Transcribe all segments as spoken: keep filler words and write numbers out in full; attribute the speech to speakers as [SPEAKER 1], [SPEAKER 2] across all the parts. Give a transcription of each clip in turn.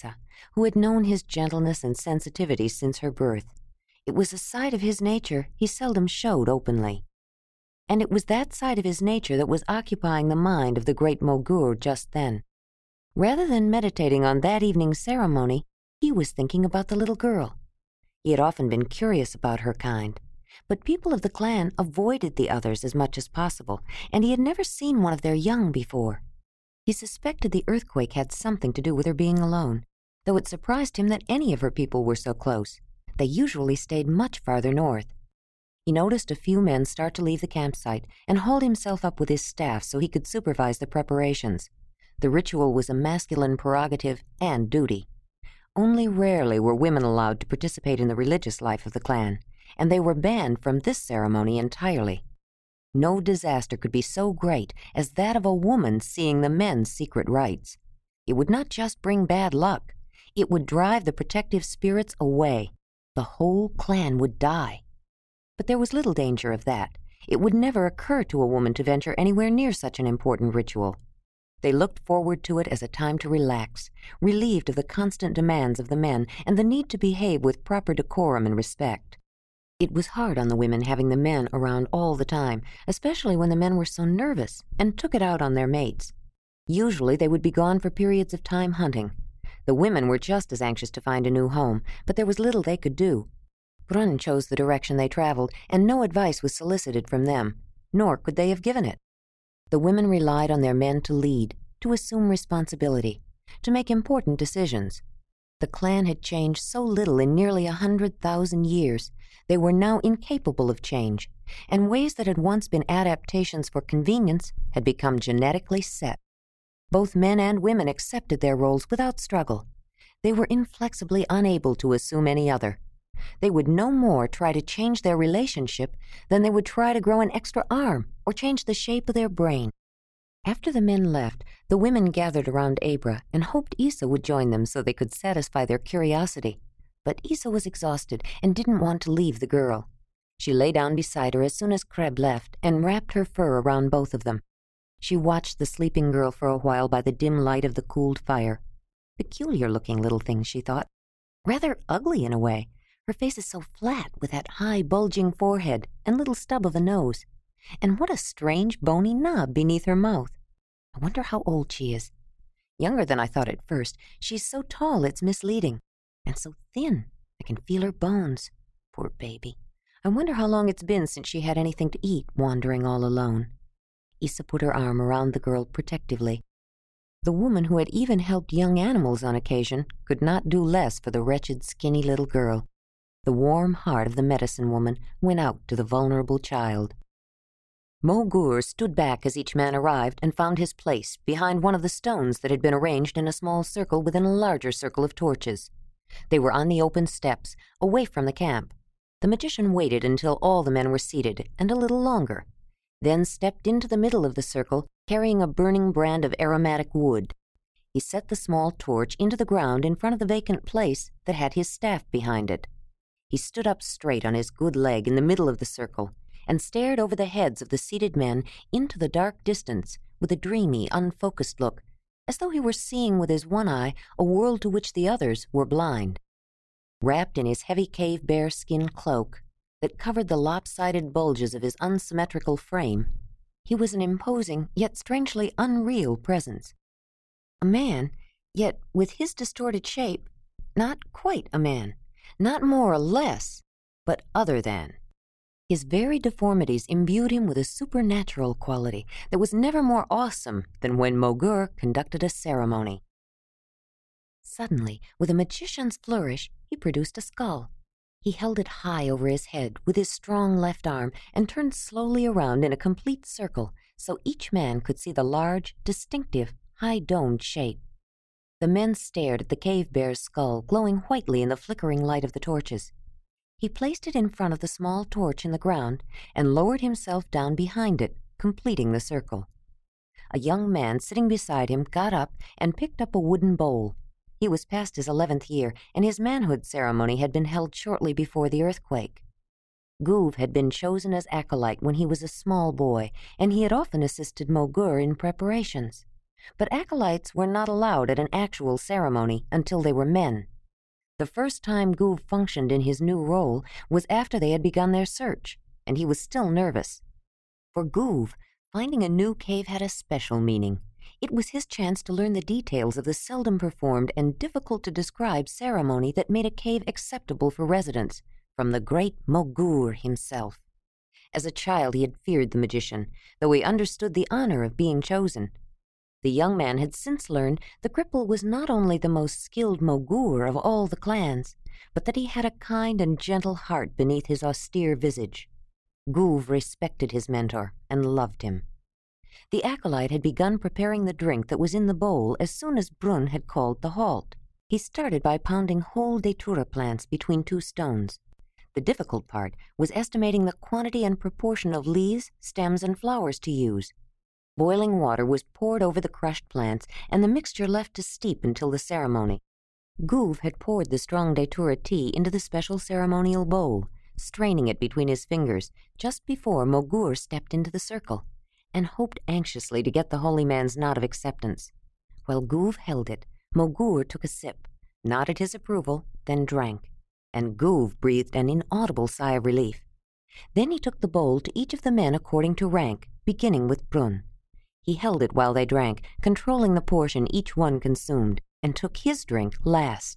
[SPEAKER 1] Isa, who had known his gentleness and sensitivity since her birth. It was a side of his nature he seldom showed openly. And it was that side of his nature that was occupying the mind of the great Mogur just then. Rather than meditating on that evening's ceremony, he was thinking about the little girl. He had often been curious about her kind, but people of the clan avoided the others as much as possible, and he had never seen one of their young before. He suspected the earthquake had something to do with her being alone, though it surprised him that any of her people were so close. They usually stayed much farther north. He noticed a few men start to leave the campsite and hauled himself up with his staff so he could supervise the preparations. The ritual was a masculine prerogative and duty. Only rarely were women allowed to participate in the religious life of the clan, and they were banned from this ceremony entirely. No disaster could be so great as that of a woman seeing the men's secret rites. It would not just bring bad luck, it would drive the protective spirits away. The whole clan would die. But there was little danger of that. It would never occur to a woman to venture anywhere near such an important ritual. They looked forward to it as a time to relax, relieved of the constant demands of the men and the need to behave with proper decorum and respect. It was hard on the women having the men around all the time, especially when the men were so nervous and took it out on their mates. Usually they would be gone for periods of time hunting. The women were just as anxious to find a new home, but there was little they could do. Brunn chose the direction they traveled, and no advice was solicited from them, nor could they have given it. The women relied on their men to lead, to assume responsibility, to make important decisions. The clan had changed so little in nearly a hundred thousand years. They were now incapable of change, and ways that had once been adaptations for convenience had become genetically set. Both men and women accepted their roles without struggle. They were inflexibly unable to assume any other. They would no more try to change their relationship than they would try to grow an extra arm or change the shape of their brain. After the men left, the women gathered around Abra and hoped Isa would join them so they could satisfy their curiosity. But Isa was exhausted and didn't want to leave the girl. She lay down beside her as soon as Kreb left and wrapped her fur around both of them. She watched the sleeping girl for a while by the dim light of the cooled fire. Peculiar-looking little thing, she thought. Rather ugly in a way. Her face is so flat with that high, bulging forehead and little stub of a nose. And what a strange, bony knob beneath her mouth. I wonder how old she is. Younger than I thought at first. She's so tall it's misleading. And so thin. I can feel her bones. Poor baby. I wonder how long it's been since she had anything to eat, wandering all alone. Isa put her arm around the girl protectively. The woman who had even helped young animals on occasion could not do less for the wretched, skinny little girl. The warm heart of the medicine woman went out to the vulnerable child. Mogur stood back as each man arrived and found his place behind one of the stones that had been arranged in a small circle within a larger circle of torches. They were on the open steps, away from the camp. The magician waited until all the men were seated, and a little longer, then stepped into the middle of the circle, carrying a burning brand of aromatic wood. He set the small torch into the ground in front of the vacant place that had his staff behind it. He stood up straight on his good leg in the middle of the circle and stared over the heads of the seated men into the dark distance with a dreamy, unfocused look, as though he were seeing with his one eye a world to which the others were blind. Wrapped in his heavy cave bear skin cloak that covered the lopsided bulges of his unsymmetrical frame, he was an imposing yet strangely unreal presence. A man, yet with his distorted shape, not quite a man. Not more or less, but other than. His very deformities imbued him with a supernatural quality that was never more awesome than when Mogur conducted a ceremony. Suddenly, with a magician's flourish, he produced a skull. He held it high over his head with his strong left arm and turned slowly around in a complete circle so each man could see the large, distinctive, high-domed shape. The men stared at the cave bear's skull glowing whitely in the flickering light of the torches. He placed it in front of the small torch in the ground and lowered himself down behind it, completing the circle. A young man sitting beside him got up and picked up a wooden bowl. He was past his eleventh year, and his manhood ceremony had been held shortly before the earthquake. Guv had been chosen as acolyte when he was a small boy, and he had often assisted Mogur in preparations. But acolytes were not allowed at an actual ceremony until they were men. The first time Gouv functioned in his new role was after they had begun their search, and he was still nervous. For Gouv, finding a new cave had a special meaning. It was his chance to learn the details of the seldom performed and difficult-to-describe ceremony that made a cave acceptable for residents, from the great Mogur himself. As a child he had feared the magician, though he understood the honor of being chosen. The young man had since learned the cripple was not only the most skilled Mogur of all the clans, but that he had a kind and gentle heart beneath his austere visage. Gouv respected his mentor and loved him. The acolyte had begun preparing the drink that was in the bowl as soon as Brun had called the halt. He started by pounding whole datura plants between two stones. The difficult part was estimating the quantity and proportion of leaves, stems, and flowers to use. Boiling water was poured over the crushed plants and the mixture left to steep until the ceremony. Gouv had poured the strong datura tea into the special ceremonial bowl, straining it between his fingers just before Mogur stepped into the circle, and hoped anxiously to get the holy man's nod of acceptance. While Gouv held it, Mogur took a sip, nodded his approval, then drank, and Gouv breathed an inaudible sigh of relief. Then he took the bowl to each of the men according to rank, beginning with Brun. He held it while they drank, controlling the portion each one consumed, and took his drink last.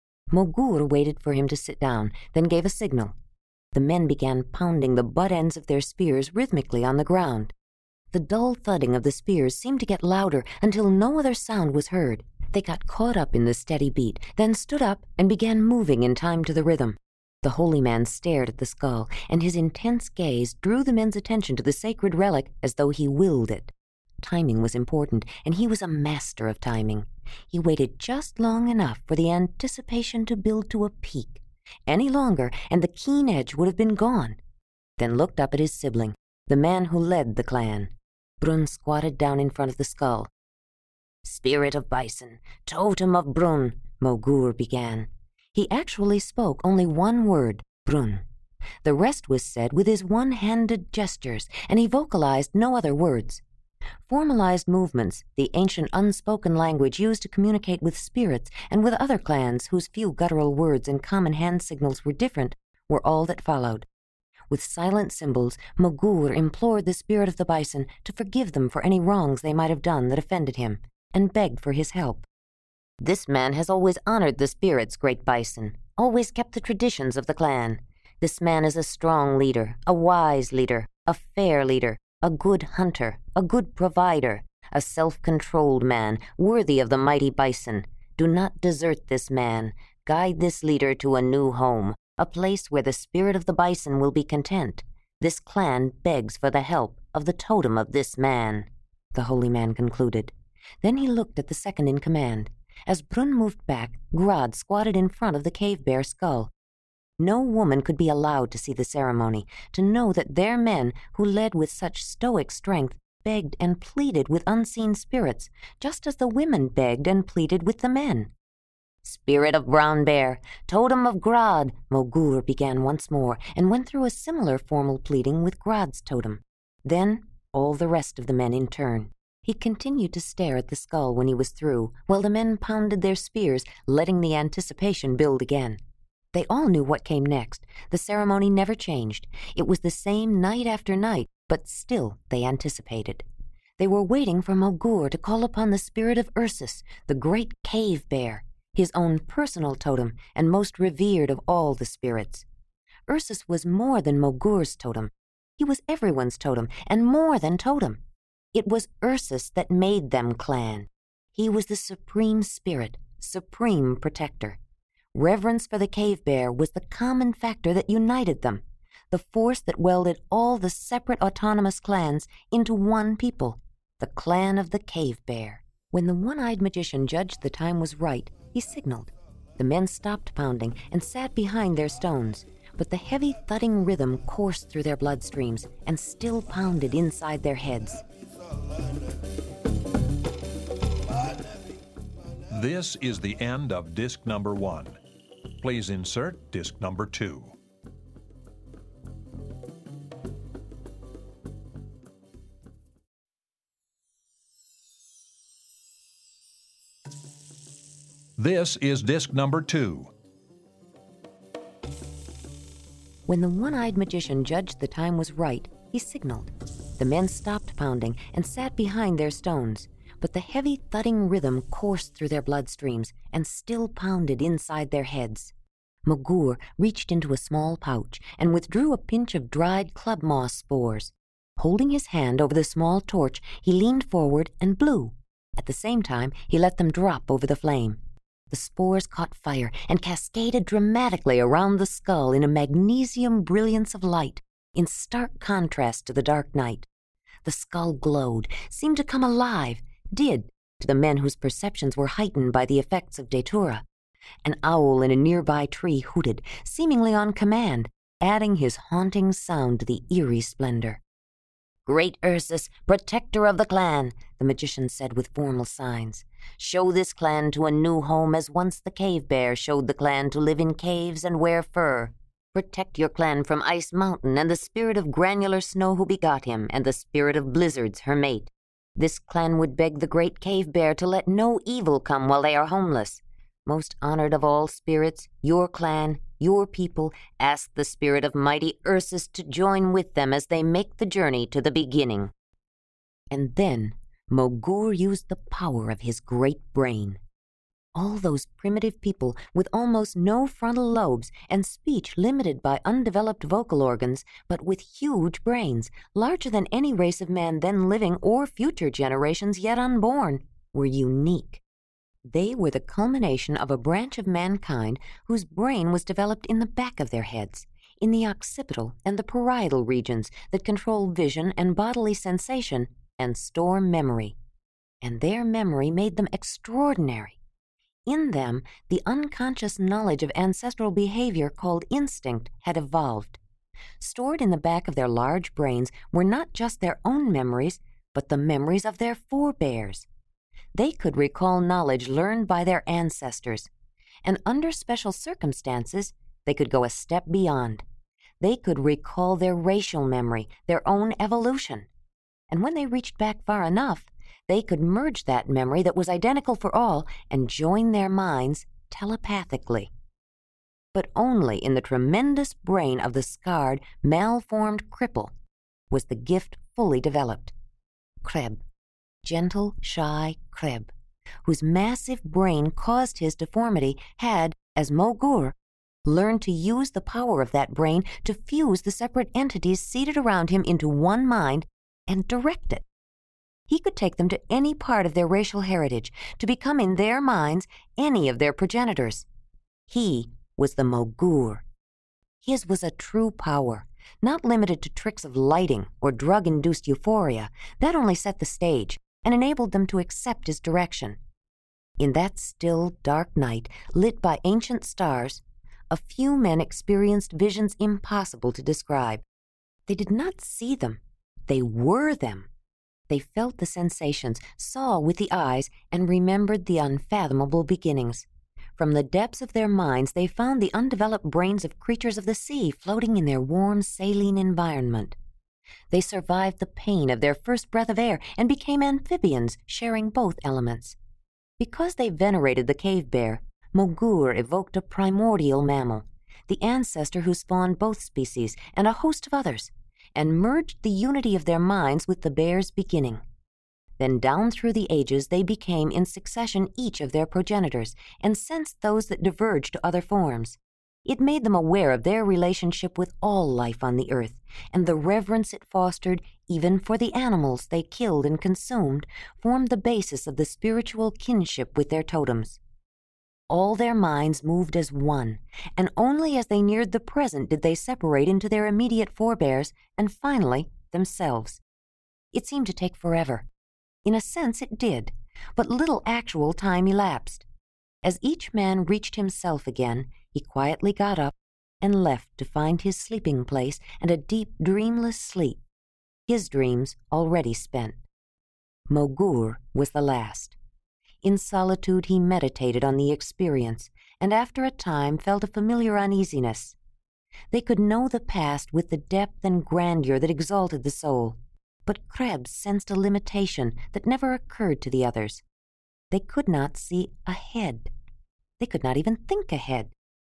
[SPEAKER 1] Mogur waited for him to sit down, then gave a signal. The men began pounding the butt ends of their spears rhythmically on the ground. The dull thudding of the spears seemed to get louder until no other sound was heard. They got caught up in the steady beat, then stood up and began moving in time to the rhythm. The holy man stared at the skull, and his intense gaze drew the men's attention to the sacred relic as though he willed it. Timing was important, and he was a master of timing. He waited just long enough for the anticipation to build to a peak. Any longer, and the keen edge would have been gone. Then looked up at his sibling, the man who led the clan. Brun squatted down in front of the skull. "Spirit of Bison, totem of Brun," Mogur began. He actually spoke only one word, Brun. The rest was said with his one-handed gestures, and he vocalized no other words. Formalized movements, the ancient unspoken language used to communicate with spirits and with other clans whose few guttural words and common hand signals were different, were all that followed. With silent symbols, Mogur implored the spirit of the bison to forgive them for any wrongs they might have done that offended him, and begged for his help. "This man has always honored the spirits, great bison, always kept the traditions of the clan. This man is a strong leader, a wise leader, a fair leader, a good hunter, a good provider, a self-controlled man, worthy of the mighty bison. Do not desert this man. Guide this leader to a new home, a place where the spirit of the bison will be content. This clan begs for the help of the totem of this man," the holy man concluded. Then he looked at the second in command. As Brun moved back, Grod squatted in front of the cave bear skull. No woman could be allowed to see the ceremony, to know that their men, who led with such stoic strength, begged and pleaded with unseen spirits, just as the women begged and pleaded with the men. "Spirit of Brown Bear, totem of Grod," Mogur began once more, and went through a similar formal pleading with Grod's totem. Then all the rest of the men in turn. He continued to stare at the skull when he was through, while the men pounded their spears, letting the anticipation build again. They all knew what came next. The ceremony never changed. It was the same night after night, but still they anticipated. They were waiting for Mogur to call upon the spirit of Ursus, the great cave bear, his own personal totem and most revered of all the spirits. Ursus was more than Mogur's totem. He was everyone's totem, and more than totem. It was Ursus that made them clan. He was the supreme spirit, supreme protector. Reverence for the cave bear was the common factor that united them, the force that welded all the separate autonomous clans into one people, the clan of the cave bear. When the one-eyed magician judged the time was right, he signaled. The men stopped pounding and sat behind their stones, but the heavy thudding rhythm coursed through their bloodstreams and still pounded inside their heads.
[SPEAKER 2] This is the end of disc number one. Please insert disc number two. This is disc number two.
[SPEAKER 1] When the one-eyed magician judged the time was right, he signaled. The men stopped pounding and sat behind their stones, but the heavy thudding rhythm coursed through their bloodstreams and still pounded inside their heads. Mogur reached into a small pouch and withdrew a pinch of dried club moss spores. Holding his hand over the small torch, he leaned forward and blew. At the same time, he let them drop over the flame. The spores caught fire and cascaded dramatically around the skull in a magnesium brilliance of light, in stark contrast to the dark night. The skull glowed, seemed to come alive, did, to the men whose perceptions were heightened by the effects of Datura. An owl in a nearby tree hooted, seemingly on command, adding his haunting sound to the eerie splendor. "Great Ursus, protector of the clan," the magician said with formal signs. "Show this clan to a new home as once the cave bear showed the clan to live in caves and wear fur. Protect your clan from Ice Mountain and the spirit of granular snow who begot him and the spirit of blizzards, her mate. This clan would beg the great cave bear to let no evil come while they are homeless. Most honored of all spirits, your clan, your people, ask the spirit of mighty Ursus to join with them as they make the journey to the beginning." And then Mogur used the power of his great brain. All those primitive people with almost no frontal lobes and speech limited by undeveloped vocal organs, but with huge brains, larger than any race of man then living or future generations yet unborn, were unique. They were the culmination of a branch of mankind whose brain was developed in the back of their heads, in the occipital and the parietal regions that control vision and bodily sensation and store memory. And their memory made them extraordinary. In them, the unconscious knowledge of ancestral behavior called instinct had evolved. Stored in the back of their large brains were not just their own memories, but the memories of their forebears. They could recall knowledge learned by their ancestors, and under special circumstances, they could go a step beyond. They could recall their racial memory, their own evolution. And when they reached back far enough, they could merge that memory that was identical for all and join their minds telepathically. But only in the tremendous brain of the scarred, malformed cripple was the gift fully developed. Kreb. Gentle, shy Kreb, whose massive brain caused his deformity, had, as Mogur, learned to use the power of that brain to fuse the separate entities seated around him into one mind and direct it. He could take them to any part of their racial heritage, to become in their minds any of their progenitors. He was the Mogur. His was a true power, not limited to tricks of lighting or drug-induced euphoria. That only set the stage and enabled them to accept his direction. In that still, dark night, lit by ancient stars, a few men experienced visions impossible to describe. They did not see them. They were them. They felt the sensations, saw with the eyes, and remembered the unfathomable beginnings. From the depths of their minds, they found the undeveloped brains of creatures of the sea floating in their warm, saline environment. They survived the pain of their first breath of air and became amphibians, sharing both elements. Because they venerated the cave bear, Mogur evoked a primordial mammal, the ancestor who spawned both species and a host of others, and merged the unity of their minds with the bear's beginning. Then down through the ages they became in succession each of their progenitors, and sensed those that diverged to other forms. It made them aware of their relationship with all life on the earth, and the reverence it fostered, even for the animals they killed and consumed, formed the basis of the spiritual kinship with their totems. All their minds moved as one, and only as they neared the present did they separate into their immediate forebears, and finally, themselves. It seemed to take forever. In a sense it did, but little actual time elapsed. As each man reached himself again, he quietly got up and left to find his sleeping place and a deep, dreamless sleep, his dreams already spent. Mogur was the last. In solitude he meditated on the experience, and after a time felt a familiar uneasiness. They could know the past with the depth and grandeur that exalted the soul, but Krebs sensed a limitation that never occurred to the others. They could not see ahead. They could not even think ahead.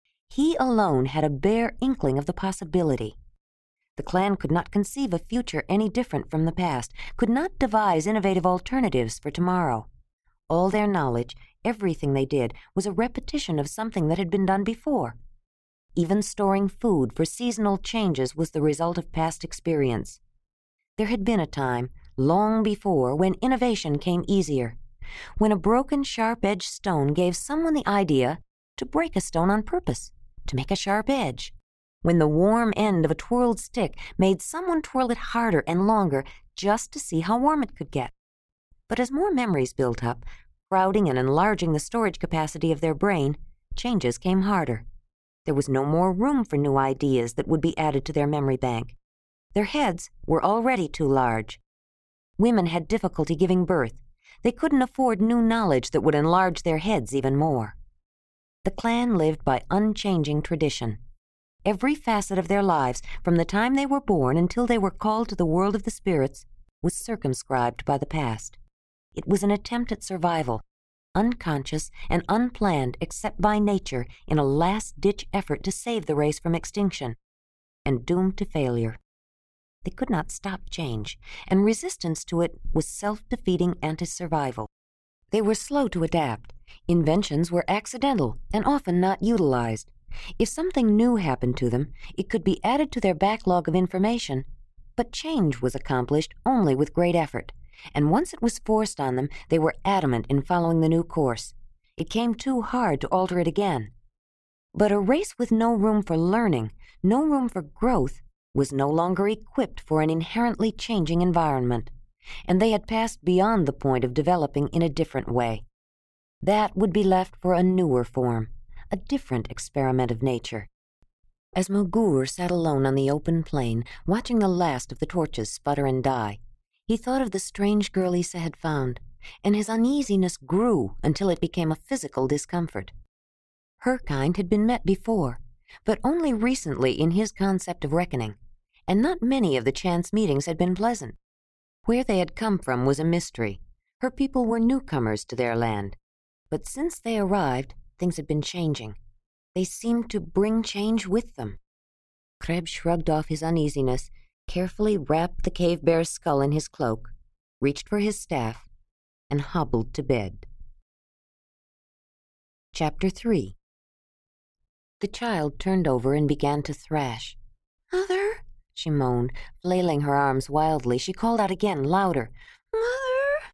[SPEAKER 1] He alone had a bare inkling of the possibility. The clan could not conceive a future any different from the past, could not devise innovative alternatives for tomorrow. All their knowledge, everything they did, was a repetition of something that had been done before. Even storing food for seasonal changes was the result of past experience. There had been a time, long before, when innovation came easier, when a broken sharp-edged stone gave someone the idea to break a stone on purpose, to make a sharp edge, when the warm end of a twirled stick made someone twirl it harder and longer just to see how warm it could get. But as more memories built up, crowding and enlarging the storage capacity of their brain, changes came harder. There was no more room for new ideas that would be added to their memory bank. Their heads were already too large. Women had difficulty giving birth. They couldn't afford new knowledge that would enlarge their heads even more. The clan lived by unchanging tradition. Every facet of their lives, from the time they were born until they were called to the world of the spirits, was circumscribed by the past. It was an attempt at survival, unconscious and unplanned except by nature in a last-ditch effort to save the race from extinction, and doomed to failure. They could not stop change, and resistance to it was self-defeating anti-survival. They were slow to adapt. Inventions were accidental and often not utilized. If something new happened to them, it could be added to their backlog of information, but change was accomplished only with great effort, and once it was forced on them, they were adamant in following the new course. It came too hard to alter it again. But a race with no room for learning, no room for growth, was no longer equipped for an inherently changing environment, and they had passed beyond the point of developing in a different way. That would be left for a newer form, a different experiment of nature. As Mogur sat alone on the open plain, watching the last of the torches sputter and die, he thought of the strange girl Isa had found, and his uneasiness grew until it became a physical discomfort. Her kind had been met before, but only recently in his concept of reckoning, and not many of the chance meetings had been pleasant. Where they had come from was a mystery. Her people were newcomers to their land. But since they arrived, things had been changing. They seemed to bring change with them. Kreb shrugged off his uneasiness, carefully wrapped the cave bear's skull in his cloak, reached for his staff, and hobbled to bed. Chapter three. The child turned over and began to thrash. "Mother," she moaned, flailing her arms wildly. She called out again, louder, "Mother!"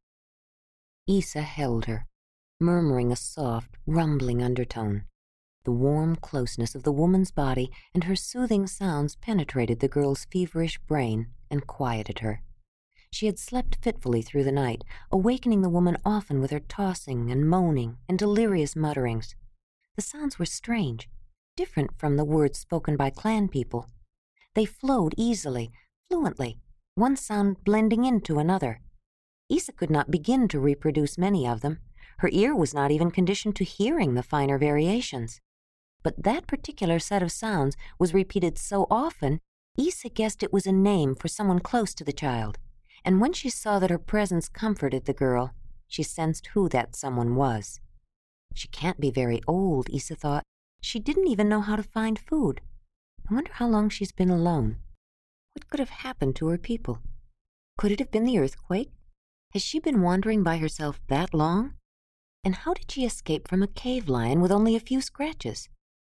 [SPEAKER 1] Isa held her, murmuring a soft, rumbling undertone. The warm closeness of the woman's body and her soothing sounds penetrated the girl's feverish brain and quieted her. She had slept fitfully through the night, awakening the woman often with her tossing and moaning and delirious mutterings. The sounds were strange, different from the words spoken by clan people. They flowed easily, fluently, one sound blending into another. Isa could not begin to reproduce many of them. Her ear was not even conditioned to hearing the finer variations. But that particular set of sounds was repeated so often, Isa guessed it was a name for someone close to the child, and when she saw that her presence comforted the girl, she sensed who that someone was. She can't be very old, Isa thought. She didn't even know how to find food. I wonder how long she's been alone. What could have happened to her people? Could it have been the earthquake? Has she been wandering by herself that long? And how did she escape from a cave lion with only a few scratches?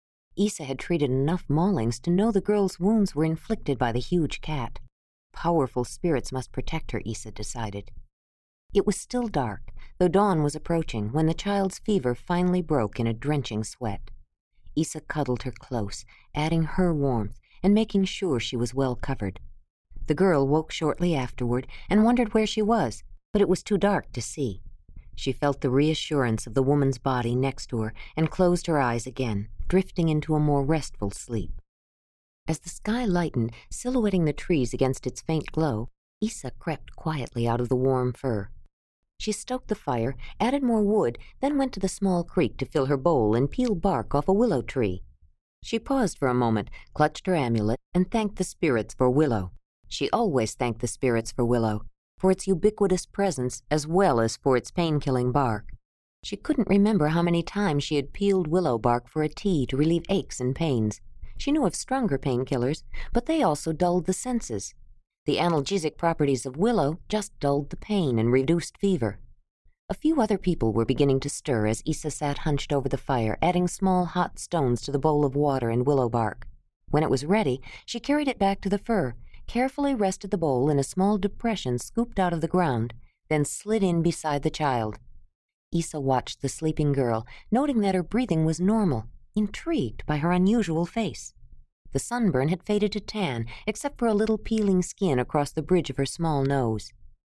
[SPEAKER 1] Isa had treated enough maulings to know the girl's wounds were inflicted by the huge cat. Powerful spirits must protect her, Isa decided. It was still dark, though dawn was approaching, when the child's fever finally broke in a drenching sweat. Isa cuddled her close, adding her warmth and making sure she was well covered. The girl woke shortly afterward and wondered where she was, but it was too dark to see. She felt the reassurance of the woman's body next to her and closed her eyes again, drifting into a more restful sleep. As the sky lightened, silhouetting the trees against its faint glow, Isa crept quietly out of the warm fur. She stoked the fire, added more wood, then went to the small creek to fill her bowl and peel bark off a willow tree. She paused for a moment, clutched her amulet, and thanked the spirits for willow. She always thanked the spirits for willow, for its ubiquitous presence as well as for its pain-killing bark. She couldn't remember how many times she had peeled willow bark for a tea to relieve aches and pains. She knew of stronger painkillers, but they also dulled the senses. The analgesic properties of willow just dulled the pain and reduced fever. A few other people were beginning to stir as Isa sat hunched over the fire, adding small hot stones to the bowl of water and willow bark. When it was ready, she carried it back to the fir, carefully rested the bowl in a small depression scooped out of the ground, then slid in beside the child. Isa watched the sleeping girl, noting that her breathing was normal, intrigued by her unusual face. The sunburn had faded to tan, except for a little peeling skin across the bridge of her small nose.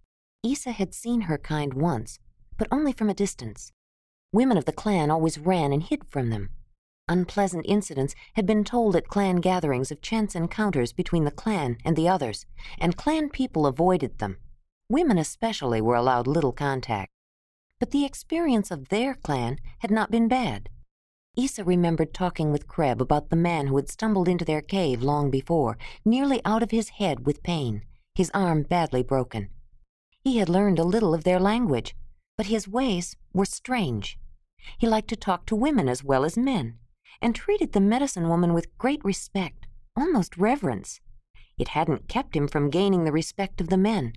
[SPEAKER 1] Isa had seen her kind once, but only from a distance. Women of the clan always ran and hid from them. Unpleasant incidents had been told at clan gatherings of chance encounters between the clan and the others, and clan people avoided them. Women especially were allowed little contact. But the experience of their clan had not been bad. Isa remembered talking with Kreb about the man who had stumbled into their cave long before, nearly out of his head with pain, his arm badly broken. He had learned a little of their language, but his ways were strange. He liked to talk to women as well as men, and treated the medicine woman with great respect, almost reverence. It hadn't kept him from gaining the respect of the men.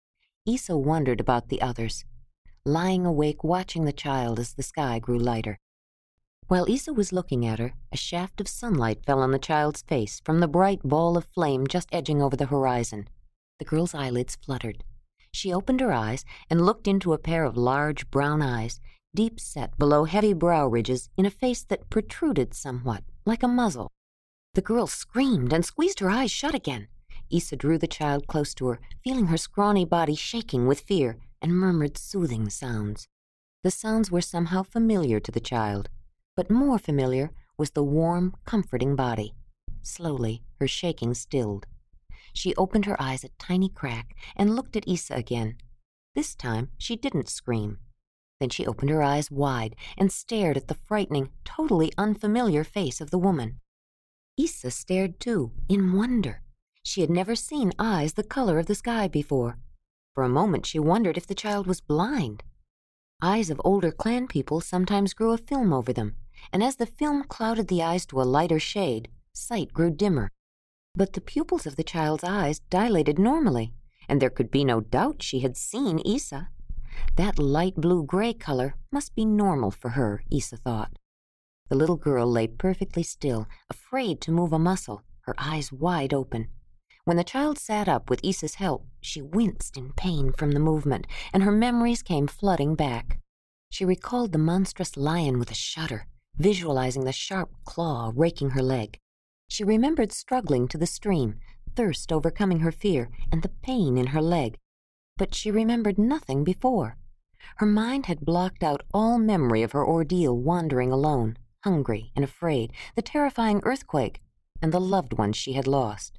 [SPEAKER 1] Isa wondered about the others, lying awake watching the child as the sky grew lighter. While Isa was looking at her, a shaft of sunlight fell on the child's face from the bright ball of flame just edging over the horizon. The girl's eyelids fluttered. She opened her eyes and looked into a pair of large brown eyes, deep set below heavy brow ridges in a face that protruded somewhat, like a muzzle. The girl screamed and squeezed her eyes shut again. Isa drew the child close to her, feeling her scrawny body shaking with fear, and murmured soothing sounds. The sounds were somehow familiar to the child, but more familiar was the warm, comforting body. Slowly, her shaking stilled. She opened her eyes a tiny crack and looked at Isa again. This time, she didn't scream. Then she opened her eyes wide and stared at the frightening, totally unfamiliar face of the woman. Isa stared too, in wonder. She had never seen eyes the color of the sky before. For a moment she wondered if the child was blind. Eyes of older clan people sometimes grew a film over them, and as the film clouded the eyes to a lighter shade, sight grew dimmer. But the pupils of the child's eyes dilated normally, and there could be no doubt she had seen Isa. That light blue-gray color must be normal for her, Isa thought. The little girl lay perfectly still, afraid to move a muscle, her eyes wide open. When the child sat up with Isa's help, she winced in pain from the movement, and her memories came flooding back. She recalled the monstrous lion with a shudder, visualizing the sharp claw raking her leg. She remembered struggling to the stream, thirst overcoming her fear, and the pain in her leg. But she remembered nothing before. Her mind had blocked out all memory of her ordeal wandering alone, hungry and afraid, the terrifying earthquake, and the loved ones she had lost.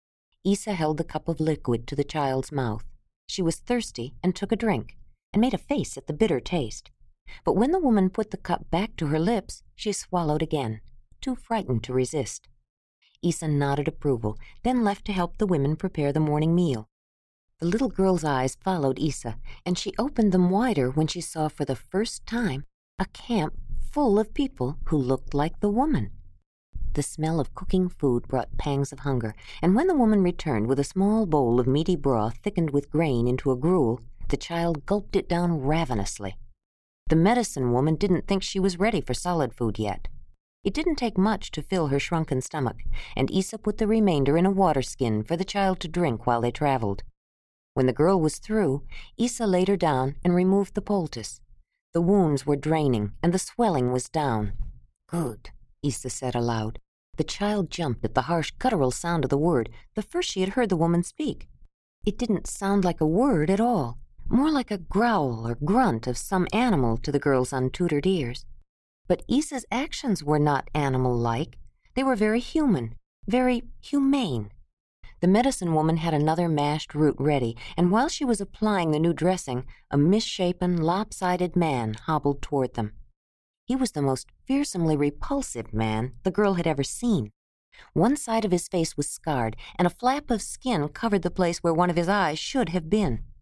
[SPEAKER 1] Isa held the cup of liquid to the child's mouth. She was thirsty and took a drink, and made a face at the bitter taste. But when the woman put the cup back to her lips, she swallowed again, too frightened to resist. Isa nodded approval, then left to help the women prepare the morning meal. The little girl's eyes followed Isa, and she opened them wider when she saw for the first time a camp full of people who looked like the woman. The smell of cooking food brought pangs of hunger, and when the woman returned with a small bowl of meaty broth thickened with grain into a gruel, the child gulped it down ravenously. The medicine woman didn't think she was ready for solid food yet. It didn't take much to fill her shrunken stomach, and Isa put the remainder in a water skin for the child to drink while they traveled. When the girl was through, Isa laid her down and removed the poultice. The wounds were draining, and the swelling was down. "Good," Isa said aloud. The child jumped at the harsh guttural sound of the word, the first she had heard the woman speak. It didn't sound like a word at all, more like a growl or grunt of some animal to the girl's untutored ears. But Isa's actions were not animal-like. They were very human, very humane. The medicine woman had another mashed root ready, and while she was applying the new dressing, a misshapen, lopsided man hobbled toward them. He was the most fearsomely repulsive man the girl had ever seen. One side of his face was scarred, and a flap of skin covered the place where one of his eyes should have been.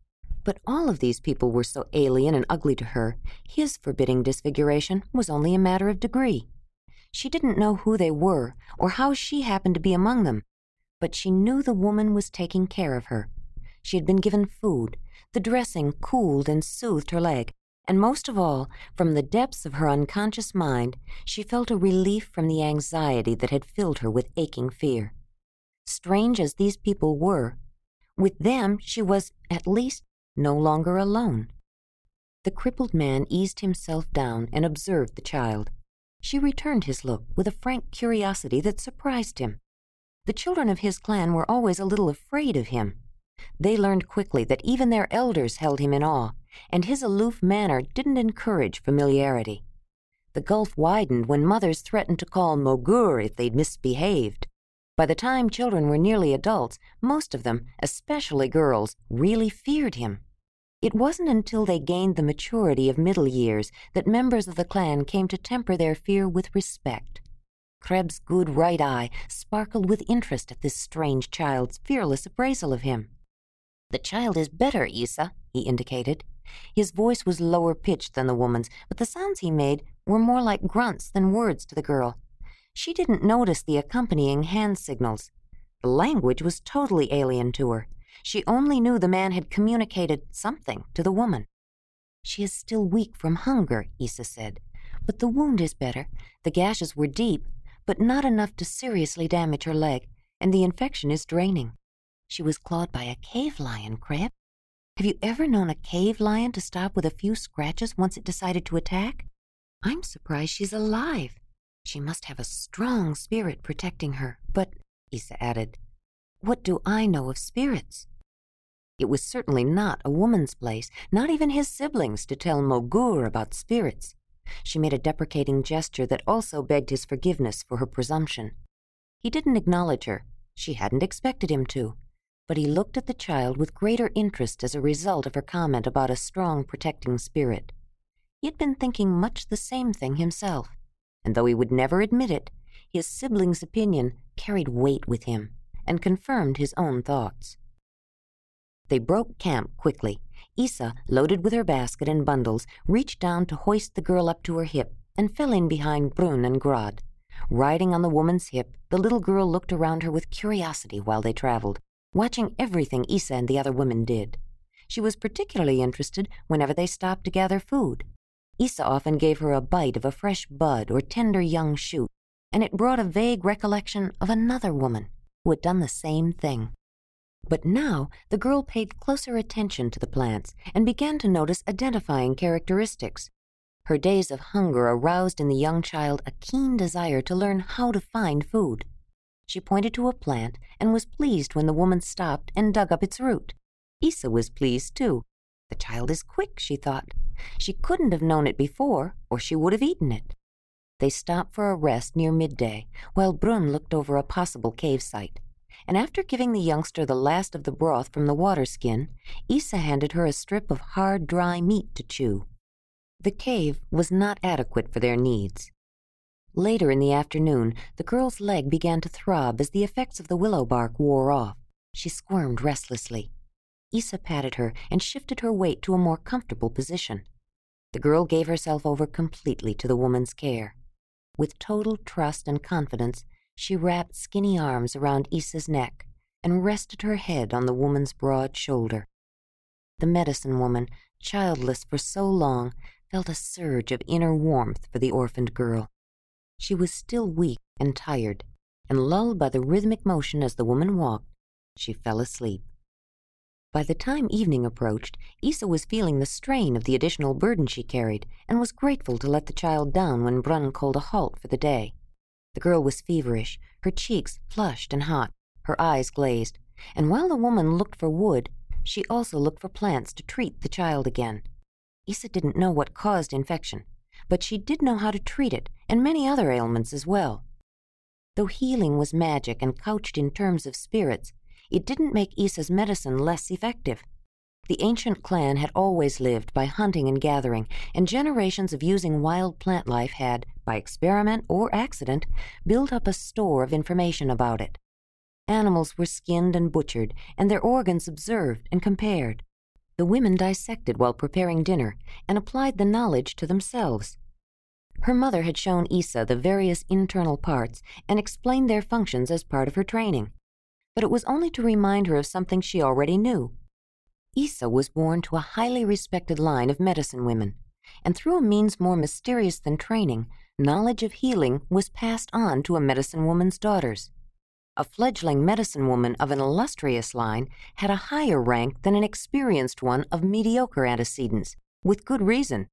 [SPEAKER 1] But all of these people were so alien and ugly to her, his forbidding disfiguration was only a matter of degree. She didn't know who they were or how she happened to be among them, but she knew the woman was taking care of her. She had been given food, the dressing cooled and soothed her leg, and most of all, from the depths of her unconscious mind, she felt a relief from the anxiety that had filled her with aching fear. Strange as these people were, with them she was, at least, no longer alone. The crippled man eased himself down and observed the child. She returned his look with a frank curiosity that surprised him. The children of his clan were always a little afraid of him. They learned quickly that even their elders held him in awe, and his aloof manner didn't encourage familiarity. The gulf widened when mothers threatened to call Mogur if they'd misbehaved. By the time children were nearly adults, most of them, especially girls, really feared him. It wasn't until they gained the maturity of middle years that members of the clan came to temper their fear with respect. Krebs's good right eye sparkled with interest at this strange child's fearless appraisal of him. "The child is better, Isa," he indicated. His voice was lower pitched than the woman's, but the sounds he made were more like grunts than words to the girl. She didn't notice the accompanying hand signals. The language was totally alien to her. She only knew the man had communicated something to the woman. "She is still weak from hunger," Isa said, "but the wound is better. The gashes were deep, but not enough to seriously damage her leg, and the infection is draining. She was clawed by a cave lion, Crab. Have you ever known a cave lion to stop with a few scratches once it decided to attack? I'm surprised she's alive. She must have a strong spirit protecting her. But," Isa added, "what do I know of spirits?" It was certainly not a woman's place, not even his siblings, to tell Mogur about spirits. She made a deprecating gesture that also begged his forgiveness for her presumption. He didn't acknowledge her. She hadn't expected him to. But he looked at the child with greater interest as a result of her comment about a strong protecting spirit. He had been thinking much the same thing himself, and though he would never admit it, his sibling's opinion carried weight with him and confirmed his own thoughts. They broke camp quickly. Isa, loaded with her basket and bundles, reached down to hoist the girl up to her hip and fell in behind Brun and Grod. Riding on the woman's hip, the little girl looked around her with curiosity while they traveled, watching everything Isa and the other women did. She was particularly interested whenever they stopped to gather food. Isa often gave her a bite of a fresh bud or tender young shoot, and it brought a vague recollection of another woman who had done the same thing. But now the girl paid closer attention to the plants and began to notice identifying characteristics. Her days of hunger aroused in the young child a keen desire to learn how to find food. She pointed to a plant and was pleased when the woman stopped and dug up its root. Isa was pleased, too. The child is quick, she thought. She couldn't have known it before, or she would have eaten it. They stopped for a rest near midday, while Brun looked over a possible cave site. And after giving the youngster the last of the broth from the water skin, Isa handed her a strip of hard, dry meat to chew. The cave was not adequate for their needs. Later in the afternoon, the girl's leg began to throb as the effects of the willow bark wore off. She squirmed restlessly. Isa patted her and shifted her weight to a more comfortable position. The girl gave herself over completely to the woman's care. With total trust and confidence, she wrapped skinny arms around Isa's neck and rested her head on the woman's broad shoulder. The medicine woman, childless for so long, felt a surge of inner warmth for the orphaned girl. She was still weak and tired, and lulled by the rhythmic motion as the woman walked, she fell asleep. By the time evening approached, Isa was feeling the strain of the additional burden she carried and was grateful to let the child down when Brun called a halt for the day. The girl was feverish, her cheeks flushed and hot, her eyes glazed, and while the woman looked for wood, she also looked for plants to treat the child again. Isa didn't know what caused infection, but she did know how to treat it and many other ailments as well. Though healing was magic and couched in terms of spirits, it didn't make Isa's medicine less effective. The ancient clan had always lived by hunting and gathering, and generations of using wild plant life had, by experiment or accident, built up a store of information about it. Animals were skinned and butchered, and their organs observed and compared. The women dissected while preparing dinner and applied the knowledge to themselves. Her mother had shown Isa the various internal parts and explained their functions as part of her training, but it was only to remind her of something she already knew. Isa was born to a highly respected line of medicine women, and through a means more mysterious than training, knowledge of healing was passed on to a medicine woman's daughters. A fledgling medicine woman of an illustrious line had a higher rank than an experienced one of mediocre antecedents, with good reason.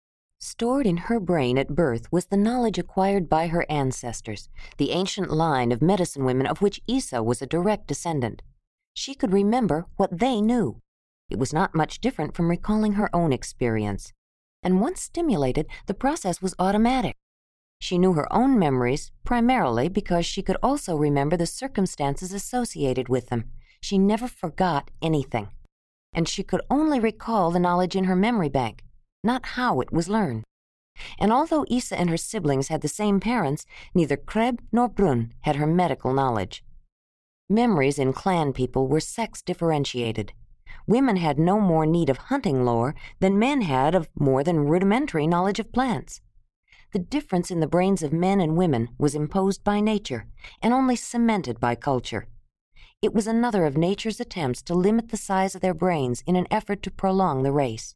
[SPEAKER 1] Stored in her brain at birth was the knowledge acquired by her ancestors, the ancient line of medicine women of which Isa was a direct descendant. She could remember what they knew. It was not much different from recalling her own experience. And once stimulated, the process was automatic. She knew her own memories primarily because she could also remember the circumstances associated with them. She never forgot anything. And she could only recall the knowledge in her memory bank, not how it was learned. And although Isa and her siblings had the same parents, neither Kreb nor Brun had her medical knowledge. Memories in clan people were sex differentiated. Women had no more need of hunting lore than men had of more than rudimentary knowledge of plants. The difference in the brains of men and women was imposed by nature and only cemented by culture. It was another of nature's attempts to limit the size of their brains in an effort to prolong the race.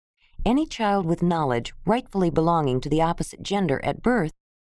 [SPEAKER 1] Any child with knowledge rightfully belonging to the opposite gender at birth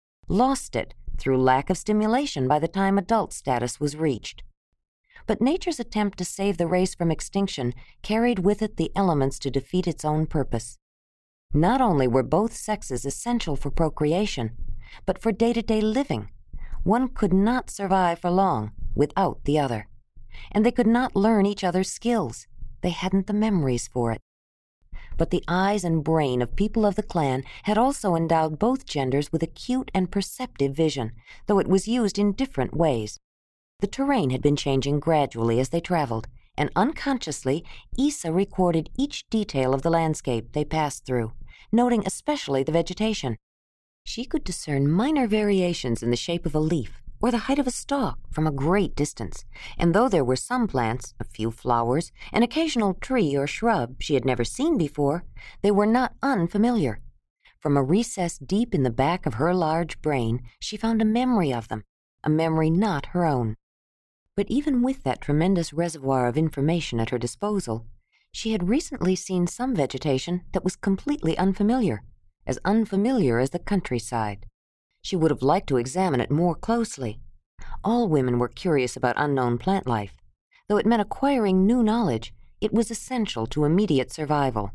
[SPEAKER 1] lost it through lack of stimulation by the time adult status was reached. But nature's attempt to save the race from extinction carried with it the elements to defeat its own purpose. Not only were both sexes essential for procreation, but for day-to-day living. One could not survive for long without the other. And they could not learn each other's skills. They hadn't the memories for it. But the eyes and brain of people of the clan had also endowed both genders with acute and perceptive vision, though it was used in different ways. The terrain had been changing gradually as they traveled, and unconsciously, Isa recorded each detail of the landscape they passed through, noting especially the vegetation. She could discern minor variations in the shape of a leaf or the height of a stalk from a great distance, and though there were some plants, a few flowers, an occasional tree or shrub she had never seen before, they were not unfamiliar. From a recess deep in the back of her large brain, she found a memory of them, a memory not her own. But even with that tremendous reservoir of information at her disposal, she had recently seen some vegetation that was completely unfamiliar, as unfamiliar as the countryside. She would have liked to examine it more closely. All women were curious about unknown plant life. Though it meant acquiring new knowledge, it was essential to immediate survival.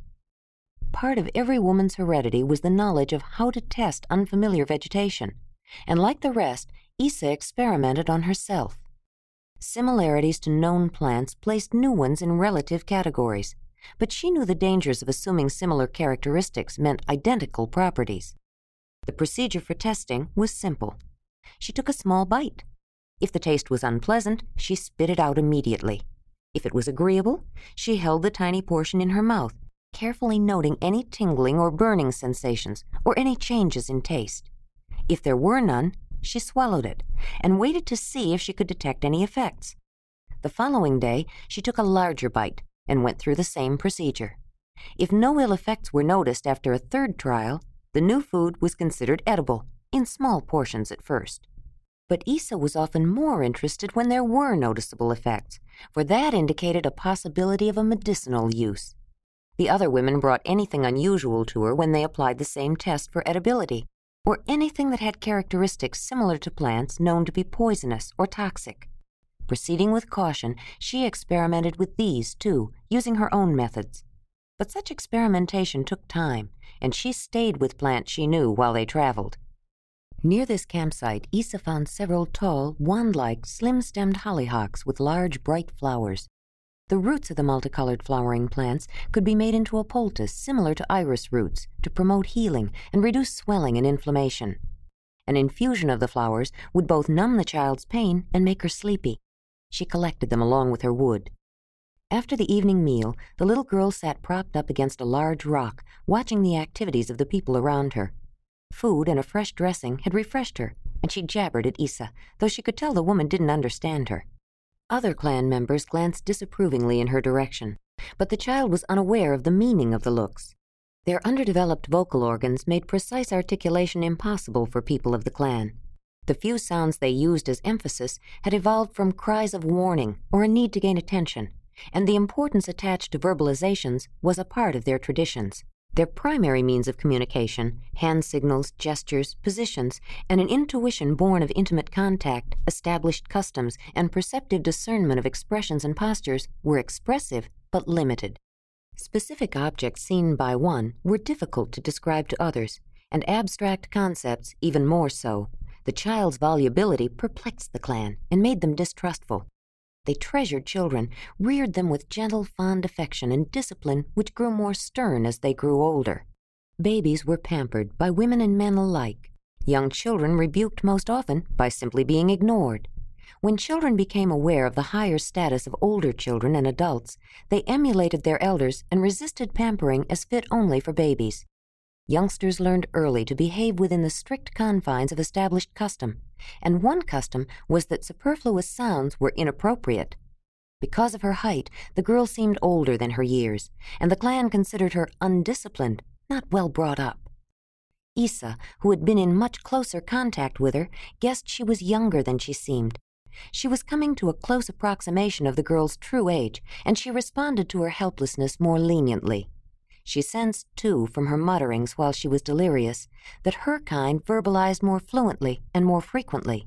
[SPEAKER 1] Part of every woman's heredity was the knowledge of how to test unfamiliar vegetation, and like the rest, Isa experimented on herself. Similarities to known plants placed new ones in relative categories, but she knew the dangers of assuming similar characteristics meant identical properties. The procedure for testing was simple. She took a small bite. If the taste was unpleasant, she spit it out immediately. If it was agreeable, she held the tiny portion in her mouth, carefully noting any tingling or burning sensations or any changes in taste. If there were none, she swallowed it and waited to see if she could detect any effects. The following day, she took a larger bite and went through the same procedure. If no ill effects were noticed after a third trial, the new food was considered edible, in small portions at first. But Isa was often more interested when there were noticeable effects, for that indicated a possibility of a medicinal use. The other women brought anything unusual to her when they applied the same test for edibility, or anything that had characteristics similar to plants known to be poisonous or toxic. Proceeding with caution, she experimented with these, too, using her own methods. But such experimentation took time, and she stayed with plants she knew while they traveled. Near this campsite, Isa found several tall, wand-like, slim-stemmed hollyhocks with large, bright flowers. The roots of the multicolored flowering plants could be made into a poultice similar to iris roots to promote healing and reduce swelling and inflammation. An infusion of the flowers would both numb the child's pain and make her sleepy. She collected them along with her wood. After the evening meal, the little girl sat propped up against a large rock, watching the activities of the people around her. Food and a fresh dressing had refreshed her, and she jabbered at Isa, though she could tell the woman didn't understand her. Other clan members glanced disapprovingly in her direction, but the child was unaware of the meaning of the looks. Their underdeveloped vocal organs made precise articulation impossible for people of the clan. The few sounds they used as emphasis had evolved from cries of warning or a need to gain attention, and the importance attached to verbalizations was a part of their traditions. Their primary means of communication, hand signals, gestures, positions, and an intuition born of intimate contact, established customs, and perceptive discernment of expressions and postures, were expressive but limited. Specific objects seen by one were difficult to describe to others, and abstract concepts even more so. The child's volubility perplexed the clan and made them distrustful. They treasured children, reared them with gentle, fond affection and discipline which grew more stern as they grew older. Babies were pampered by women and men alike. Young children rebuked most often by simply being ignored. When children became aware of the higher status of older children and adults, they emulated their elders and resisted pampering as fit only for babies. Youngsters learned early to behave within the strict confines of established custom, and one custom was that superfluous sounds were inappropriate. Because of her height, the girl seemed older than her years, and the clan considered her undisciplined, not well brought up. Isa, who had been in much closer contact with her, guessed she was younger than she seemed. She was coming to a close approximation of the girl's true age, and she responded to her helplessness more leniently. She sensed, too, from her mutterings while she was delirious, that her kind verbalized more fluently and more frequently.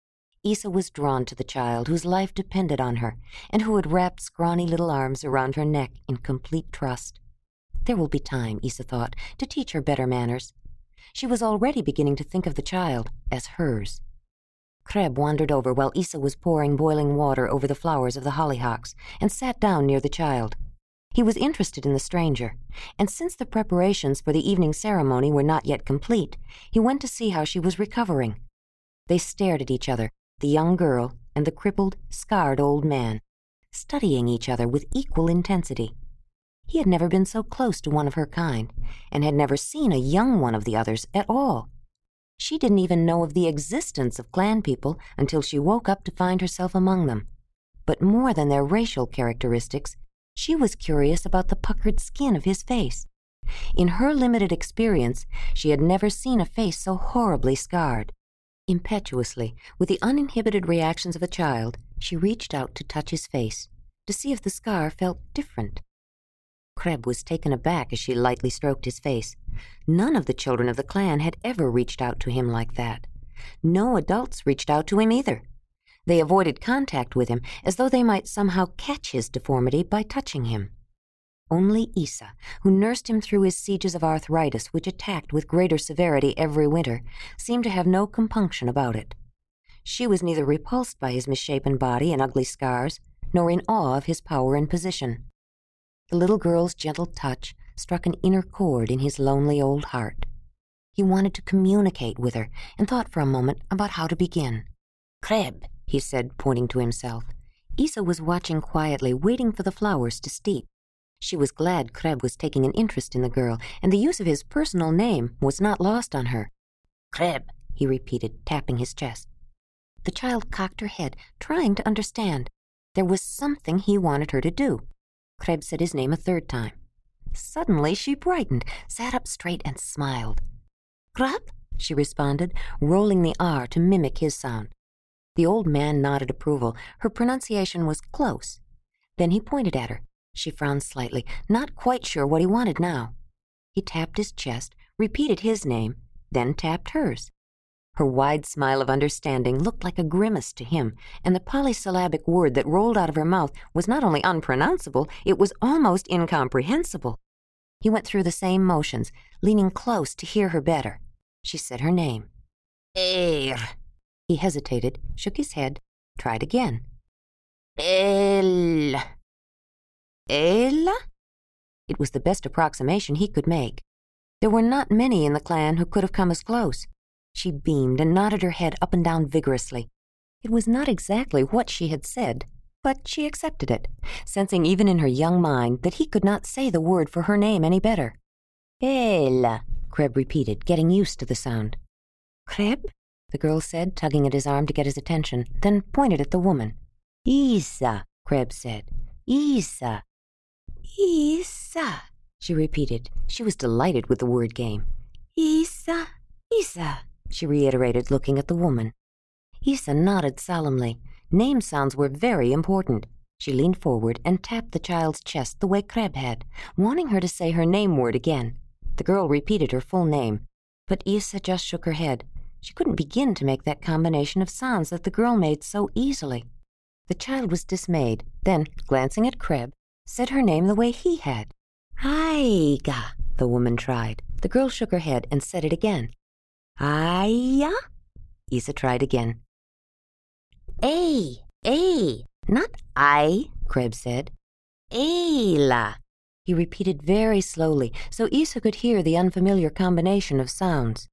[SPEAKER 1] Isa was drawn to the child whose life depended on her, and who had wrapped scrawny little arms around her neck in complete trust. There will be time, Isa thought, to teach her better manners. She was already beginning to think of the child as hers. Kreb wandered over while Isa was pouring boiling water over the flowers of the hollyhocks, and sat down near the child. He was interested in the stranger, and since the preparations for the evening ceremony were not yet complete, he went to see how she was recovering. They stared at each other, the young girl and the crippled, scarred old man, studying each other with equal intensity. He had never been so close to one of her kind, and had never seen a young one of the others at all. She didn't even know of the existence of clan people until she woke up to find herself among them. But more than their racial characteristics, she was curious about the puckered skin of his face. In her limited experience, she had never seen a face so horribly scarred. Impetuously, with the uninhibited reactions of a child, she reached out to touch his face, to see if the scar felt different. Kreb was taken aback as she lightly stroked his face. None of the children of the clan had ever reached out to him like that. No adults reached out to him either. They avoided contact with him as though they might somehow catch his deformity by touching him. Only Isa, who nursed him through his sieges of arthritis which attacked with greater severity every winter, seemed to have no compunction about it. She was neither repulsed by his misshapen body and ugly scars, nor in awe of his power and position. The little girl's gentle touch struck an inner chord in his lonely old heart. He wanted to communicate with her and thought for a moment about how to begin. "Kreb," he said, pointing to himself. Isa was watching quietly, waiting for the flowers to steep. She was glad Kreb was taking an interest in the girl, and the use of his personal name was not lost on her. "Kreb," he repeated, tapping his chest. The child cocked her head, trying to understand. There was something he wanted her to do. Kreb said his name a third time. Suddenly she brightened, sat up straight, and smiled. "Kreb," she responded, rolling the R to mimic his sound. The old man nodded approval. Her pronunciation was close. Then he pointed at her. She frowned slightly, not quite sure what he wanted now. He tapped his chest, repeated his name, then tapped hers. Her wide smile of understanding looked like a grimace to him, and the polysyllabic word that rolled out of her mouth was not only unpronounceable, it was almost incomprehensible. He went through the same motions, leaning close to hear her better. She said her name. "Eir." He hesitated, shook his head, tried again. "El." "Ella?" It was the best approximation he could make. There were not many in the clan who could have come as close. She beamed and nodded her head up and down vigorously. It was not exactly what she had said, but she accepted it, sensing even in her young mind that he could not say the word for her name any better. "Ella," Kreb repeated, getting used to the sound. "Kreb?" the girl said, tugging at his arm to get his attention, then pointed at the woman. "Isa," Kreb said. "Isa." Isa, she repeated. She was delighted with the word game. Isa, Isa, she reiterated, looking at the woman. Isa nodded solemnly. Name sounds were very important. She leaned forward and tapped the child's chest the way Kreb had, wanting her to say her name word again. The girl repeated her full name, but Isa just shook her head. She couldn't begin to make that combination of sounds that the girl made so easily. The child was dismayed, then, glancing at Kreb, said her name the way he had. Aiga, the woman tried. The girl shook her head and said it again. Aya? Isa tried again. A, A, not I, Kreb said. Ayla. He repeated very slowly, so Isa could hear the unfamiliar combination of sounds.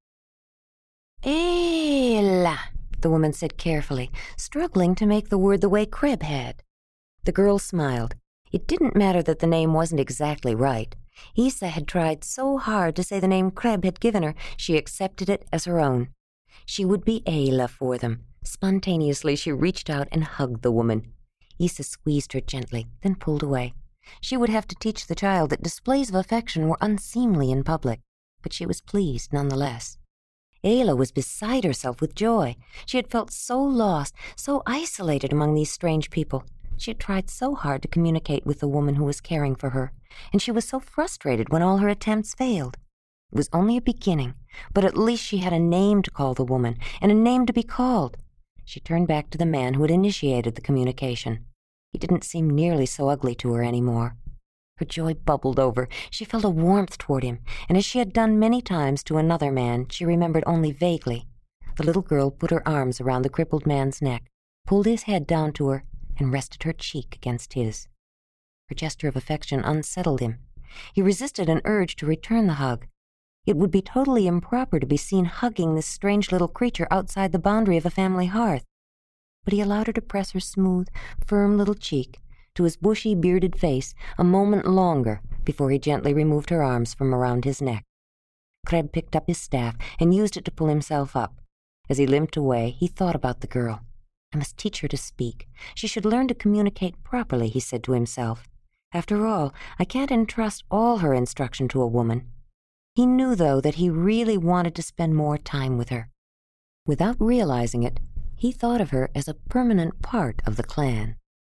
[SPEAKER 1] Ayla, the woman said carefully, struggling to make the word the way Kreb had. The girl smiled. It didn't matter that the name wasn't exactly right. Isa had tried so hard to say the name Kreb had given her, she accepted it as her own. She would be Ayla for them. Spontaneously, she reached out and hugged the woman. Isa squeezed her gently, then pulled away. She would have to teach the child that displays of affection were unseemly in public, but she was pleased nonetheless. Ayla was beside herself with joy. She had felt so lost, so isolated among these strange people. She had tried so hard to communicate with the woman who was caring for her, and she was so frustrated when all her attempts failed. It was only a beginning, but at least she had a name to call the woman, and a name to be called. She turned back to the man who had initiated the communication. He didn't seem nearly so ugly to her anymore. Her joy bubbled over. She felt a warmth toward him, and as she had done many times to another man, she remembered only vaguely. The little girl put her arms around the crippled man's neck, pulled his head down to her, and rested her cheek against his. Her gesture of affection unsettled him. He resisted an urge to return the hug. It would be totally improper to be seen hugging this strange little creature outside the boundary of a family hearth. But he allowed her to press her smooth, firm little cheek to his bushy, bearded face a moment longer before he gently removed her arms from around his neck. Kreb picked up his staff and used it to pull himself up. As he limped away, he thought about the girl. I must teach her to speak. She should learn to communicate properly, he said to himself. After all, I can't entrust all her instruction to a woman. He knew, though, that he really wanted to spend more time with her. Without realizing it, he thought of her as a permanent part of the clan.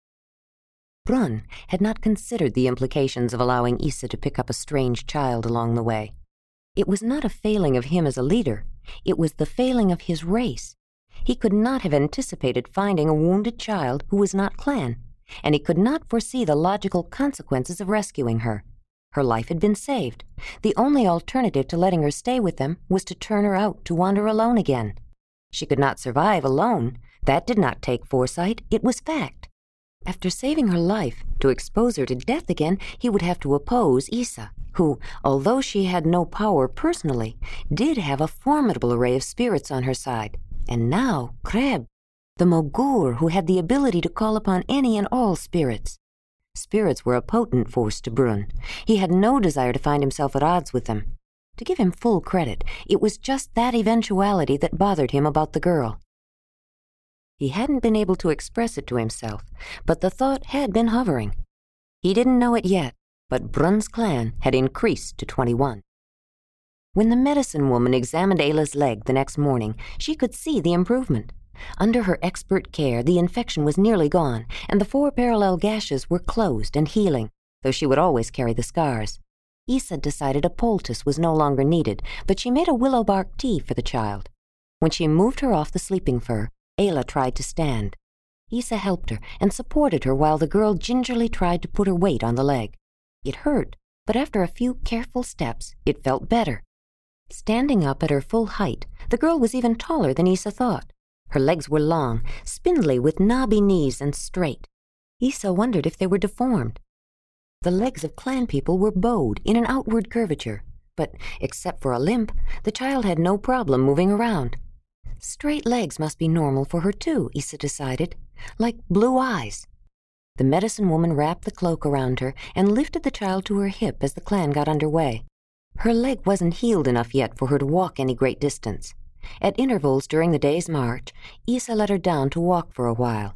[SPEAKER 1] Brun had not considered the implications of allowing Isa to pick up a strange child along the way. It was not a failing of him as a leader. It was the failing of his race. He could not have anticipated finding a wounded child who was not clan, and he could not foresee the logical consequences of rescuing her. Her life had been saved. The only alternative to letting her stay with them was to turn her out to wander alone again. She could not survive alone. That did not take foresight. It was fact. After saving her life, to expose her to death again, he would have to oppose Isa, who, although she had no power personally, did have a formidable array of spirits on her side. And now, Kreb, the Mogur who had the ability to call upon any and all spirits. Spirits were a potent force to Brun. He had no desire to find himself at odds with them. To give him full credit, it was just that eventuality that bothered him about the girl. He hadn't been able to express it to himself, but the thought had been hovering. He didn't know it yet, but Brun's clan had increased to twenty-one. When the medicine woman examined Ayla's leg the next morning, she could see the improvement. Under her expert care, the infection was nearly gone, and the four parallel gashes were closed and healing, though she would always carry the scars. Isa decided a poultice was no longer needed, but she made a willow bark tea for the child. When she moved her off the sleeping fur, Ayla tried to stand. Isa helped her and supported her while the girl gingerly tried to put her weight on the leg. It hurt, but after a few careful steps, it felt better. Standing up at her full height, the girl was even taller than Isa thought. Her legs were long, spindly with knobby knees and straight. Isa wondered if they were deformed. The legs of clan people were bowed in an outward curvature, but except for a limp, the child had no problem moving around. Straight legs must be normal for her too, Isa decided, like blue eyes. The medicine woman wrapped the cloak around her and lifted the child to her hip as the clan got underway. Her leg wasn't healed enough yet for her to walk any great distance. At intervals during the day's march, Isa let her down to walk for a while.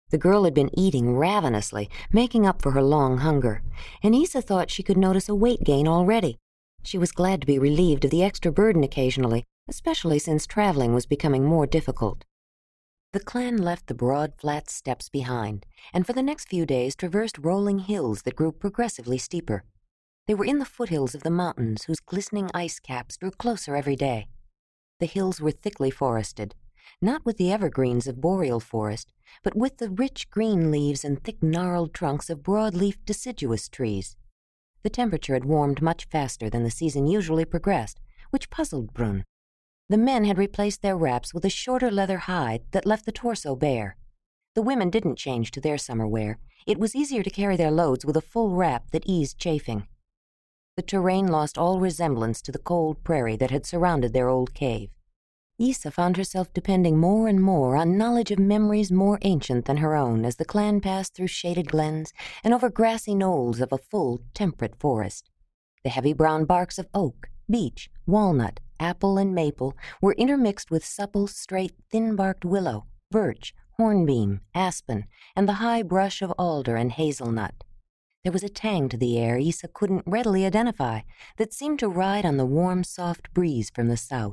[SPEAKER 1] The girl had been eating ravenously, making up for her long hunger, and Isa thought she could notice a weight gain already. She was glad to be relieved of the extra burden occasionally, especially since traveling was becoming more difficult. The clan left the broad, flat steppes behind, and for the next few days traversed rolling hills that grew progressively steeper. They were in the foothills of the mountains whose glistening ice caps drew closer every day. The hills were thickly forested, not with the evergreens of boreal forest, but with the rich green leaves and thick gnarled trunks of broad-leafed deciduous trees. The temperature had warmed much faster than the season usually progressed, which puzzled Brunn. The men had replaced their wraps with a shorter leather hide that left the torso bare. The women didn't change to their summer wear. It was easier to carry their loads with a full wrap that eased chafing. The terrain lost all resemblance to the cold prairie that had surrounded their old cave. Isa found herself depending more and more on knowledge of memories more ancient than her own as the clan passed through shaded glens and over grassy knolls of a full, temperate forest. The heavy brown barks of oak, beech, walnut, apple, and maple were intermixed with supple, straight, thin-barked willow, birch, hornbeam, aspen, and the high brush of alder and hazelnut. There was a tang to the air Isa couldn't readily identify that seemed to ride on the warm, soft breeze from the south.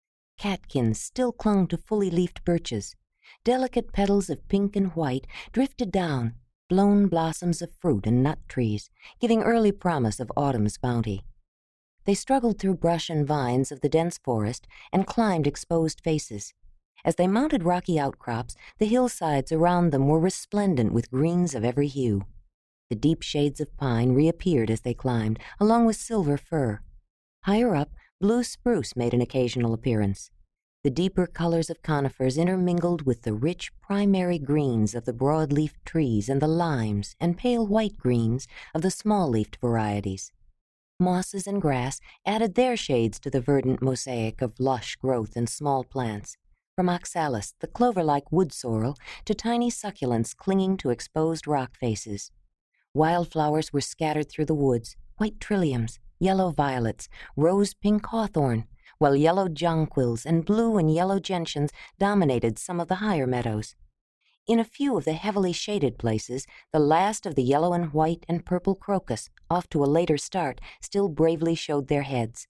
[SPEAKER 1] Catkins still clung to fully leafed birches. Delicate petals of pink and white drifted down, blown blossoms of fruit and nut trees, giving early promise of autumn's bounty. They struggled through brush and vines of the dense forest and climbed exposed faces. As they mounted rocky outcrops, the hillsides around them were resplendent with greens of every hue. The deep shades of pine reappeared as they climbed, along with silver fir. Higher up, blue spruce made an occasional appearance. The deeper colors of conifers intermingled with the rich primary greens of the broad-leafed trees and the limes and pale white greens of the small-leafed varieties. Mosses and grass added their shades to the verdant mosaic of lush growth and small plants, from oxalis, the clover-like wood sorrel, to tiny succulents clinging to exposed rock faces. Wildflowers were scattered through the woods, white trilliums, yellow violets, rose-pink hawthorn, while yellow jonquils and blue and yellow gentians dominated some of the higher meadows. In a few of the heavily shaded places, the last of the yellow and white and purple crocus, off to a later start, still bravely showed their heads.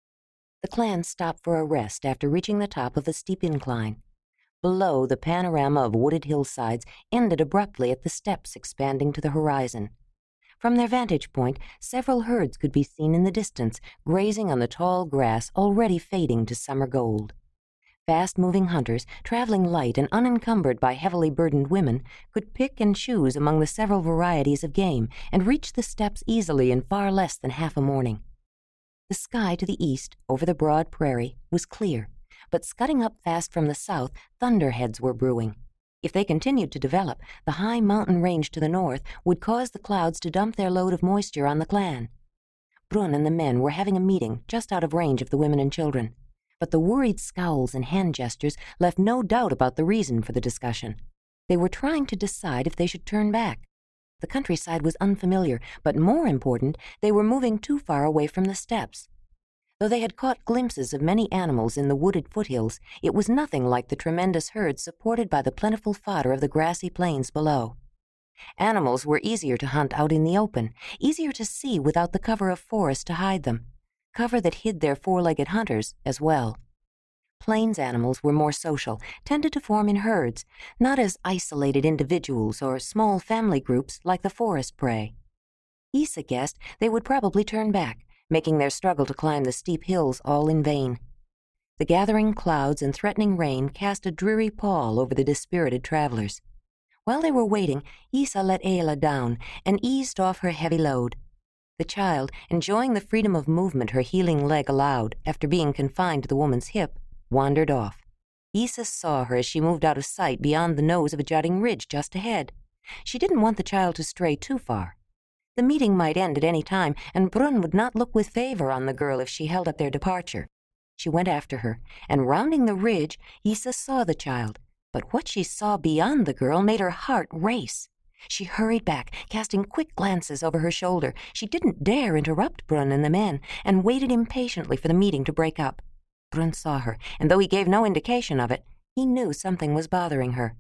[SPEAKER 1] The clan stopped for a rest after reaching the top of a steep incline. Below, the panorama of wooded hillsides ended abruptly at the steppes expanding to the horizon. From their vantage point, several herds could be seen in the distance, grazing on the tall grass already fading to summer gold. Fast-moving hunters, traveling light and unencumbered by heavily burdened women, could pick and choose among the several varieties of game and reach the steppes easily in far less than half a morning. The sky to the east, over the broad prairie, was clear, but scudding up fast from the south, thunderheads were brewing. If they continued to develop, the high mountain range to the north would cause the clouds to dump their load of moisture on the clan. Brunn and the men were having a meeting just out of range of the women and children, but the worried scowls and hand gestures left no doubt about the reason for the discussion. They were trying to decide if they should turn back. The countryside was unfamiliar, but more important, they were moving too far away from the steppes. Though they had caught glimpses of many animals in the wooded foothills, it was nothing like the tremendous herds supported by the plentiful fodder of the grassy plains below. Animals were easier to hunt out in the open, easier to see without the cover of forest to hide them, cover that hid their four-legged hunters as well. Plains animals were more social, tended to form in herds, not as isolated individuals or small family groups like the forest prey. Isa guessed they would probably turn back, making their struggle to climb the steep hills all in vain. The gathering clouds and threatening rain cast a dreary pall over the dispirited travelers. While they were waiting, Isa let Ayla down and eased off her heavy load. The child, enjoying the freedom of movement her healing leg allowed after being confined to the woman's hip, wandered off. Isa saw her as she moved out of sight beyond the nose of a jutting ridge just ahead. She didn't want the child to stray too far. The meeting might end at any time, and Brunn would not look with favor on the girl if she held up their departure. She went after her, and rounding the ridge, Isa saw the child. But what she saw beyond the girl made her heart race. She hurried back, casting quick glances over her shoulder. She didn't dare interrupt Brunn and the men, and waited impatiently for the meeting to break up. Brunn saw her, and though he gave no indication of it, he knew something was bothering her.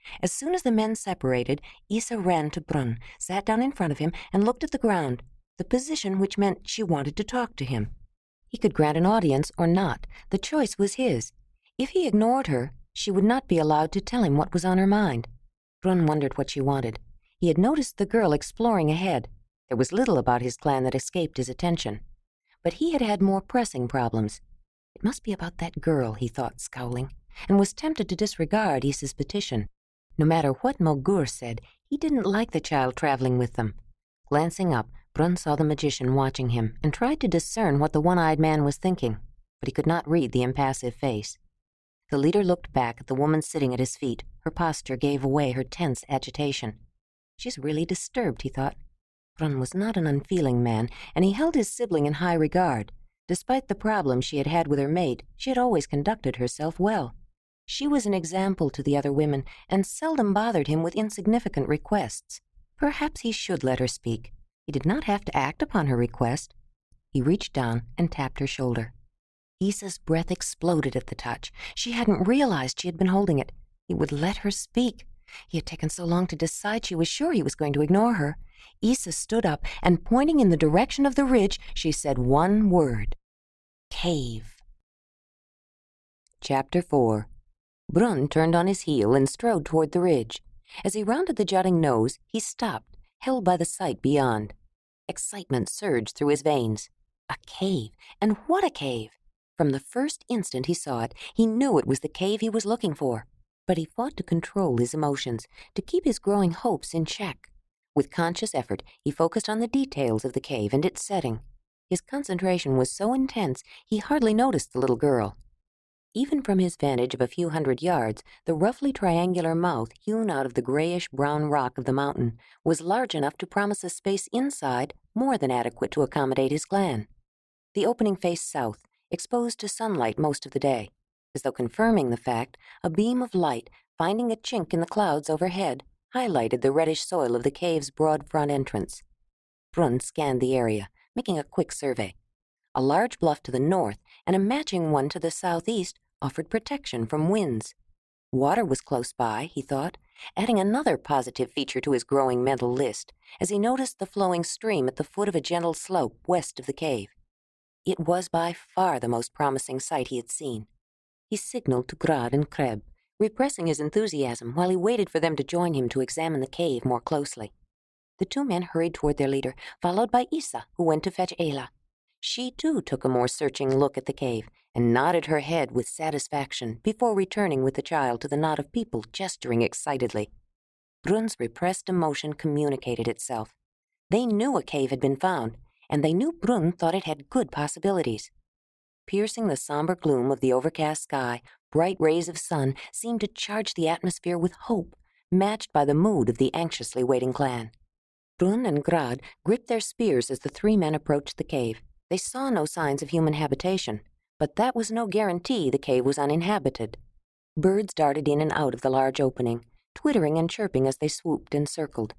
[SPEAKER 1] As soon as the men separated, Isa ran to Brunn, sat down in front of him, and looked at the ground, the position which meant she wanted to talk to him. He could grant an audience or not. The choice was his. If he ignored her, she would not be allowed to tell him what was on her mind. Brunn wondered what she wanted. He had noticed the girl exploring ahead. There was little about his clan that escaped his attention. But he had had more pressing problems. It must be about that girl, he thought, scowling, and was tempted to disregard Isa's petition. No matter what Mogur said, he didn't like the child traveling with them. Glancing up, Brunn saw the magician watching him and tried to discern what the one-eyed man was thinking, but he could not read the impassive face. The leader looked back at the woman sitting at his feet. Her posture gave away her tense agitation. She's really disturbed, he thought. Brunn was not an unfeeling man, and he held his sibling in high regard. Despite the problems she had had with her mate, she had always conducted herself well. She was an example to the other women, and seldom bothered him with insignificant requests. Perhaps he should let her speak. He did not have to act upon her request. He reached down and tapped her shoulder. Isa's breath exploded at the touch. She hadn't realized she had been holding it. He would let her speak. He had taken so long to decide she was sure he was going to ignore her. Isa stood up, and pointing in the direction of the ridge, she said one word. Cave. Chapter four. Brunn turned on his heel and strode toward the ridge. As he rounded the jutting nose, he stopped, held by the sight beyond. Excitement surged through his veins. A cave, and what a cave! From the first instant he saw it, he knew it was the cave he was looking for. But he fought to control his emotions, to keep his growing hopes in check. With conscious effort, he focused on the details of the cave and its setting. His concentration was so intense, he hardly noticed the little girl. Even from his vantage of a few hundred yards, the roughly triangular mouth hewn out of the grayish-brown rock of the mountain was large enough to promise a space inside more than adequate to accommodate his clan. The opening faced south, exposed to sunlight most of the day. As though confirming the fact, a beam of light, finding a chink in the clouds overhead, highlighted the reddish soil of the cave's broad front entrance. Brunn scanned the area, making a quick survey. A large bluff to the north and a matching one to the southeast offered protection from winds. Water was close by, he thought, adding another positive feature to his growing mental list as he noticed the flowing stream at the foot of a gentle slope west of the cave. It was by far the most promising sight he had seen. He signaled to Grad and Kreb, repressing his enthusiasm while he waited for them to join him to examine the cave more closely. The two men hurried toward their leader, followed by Isa, who went to fetch Ayla. She, too, took a more searching look at the cave and nodded her head with satisfaction before returning with the child to the knot of people gesturing excitedly. Brunn's repressed emotion communicated itself. They knew a cave had been found, and they knew Brunn thought it had good possibilities. Piercing the somber gloom of the overcast sky, bright rays of sun seemed to charge the atmosphere with hope, matched by the mood of the anxiously waiting clan. Brunn and Grad gripped their spears as the three men approached the cave. They saw no signs of human habitation, but that was no guarantee the cave was uninhabited. Birds darted in and out of the large opening, twittering and chirping as they swooped and circled.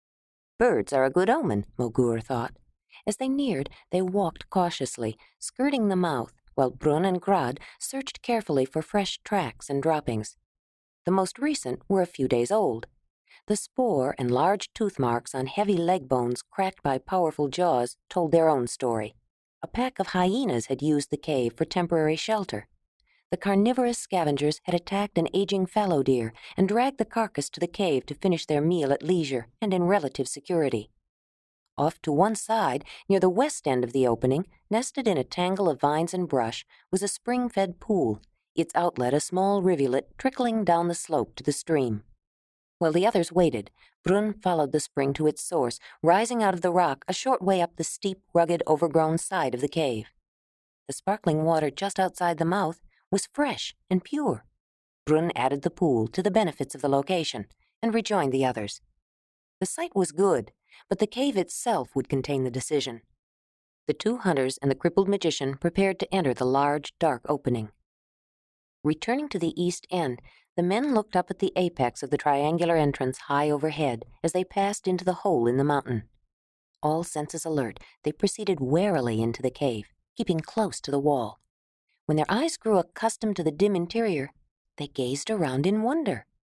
[SPEAKER 1] Birds are a good omen, Mogur thought. As they neared, they walked cautiously, skirting the mouth, while Brunn and Grad searched carefully for fresh tracks and droppings. The most recent were a few days old. The spoor and large tooth marks on heavy leg bones cracked by powerful jaws told their own story. A pack of hyenas had used the cave for temporary shelter. The carnivorous scavengers had attacked an aging fallow deer and dragged the carcass to the cave to finish their meal at leisure and in relative security. Off to one side, near the west end of the opening, nested in a tangle of vines and brush, was a spring-fed pool, its outlet a small rivulet trickling down the slope to the stream. While the others waited, Brunn followed the spring to its source, rising out of the rock a short way up the steep, rugged, overgrown side of the cave. The sparkling water just outside the mouth was fresh and pure. Brunn added the pool to the benefits of the location and rejoined the others. The site was good, but the cave itself would contain the decision. The two hunters and the crippled magician prepared to enter the large, dark opening. Returning to the east end, the men looked up at the apex of the triangular entrance high overhead as they passed into the hole in the mountain. All senses alert, they proceeded warily into the cave, keeping close to the wall. When their eyes grew accustomed to the dim interior, they gazed around in wonder.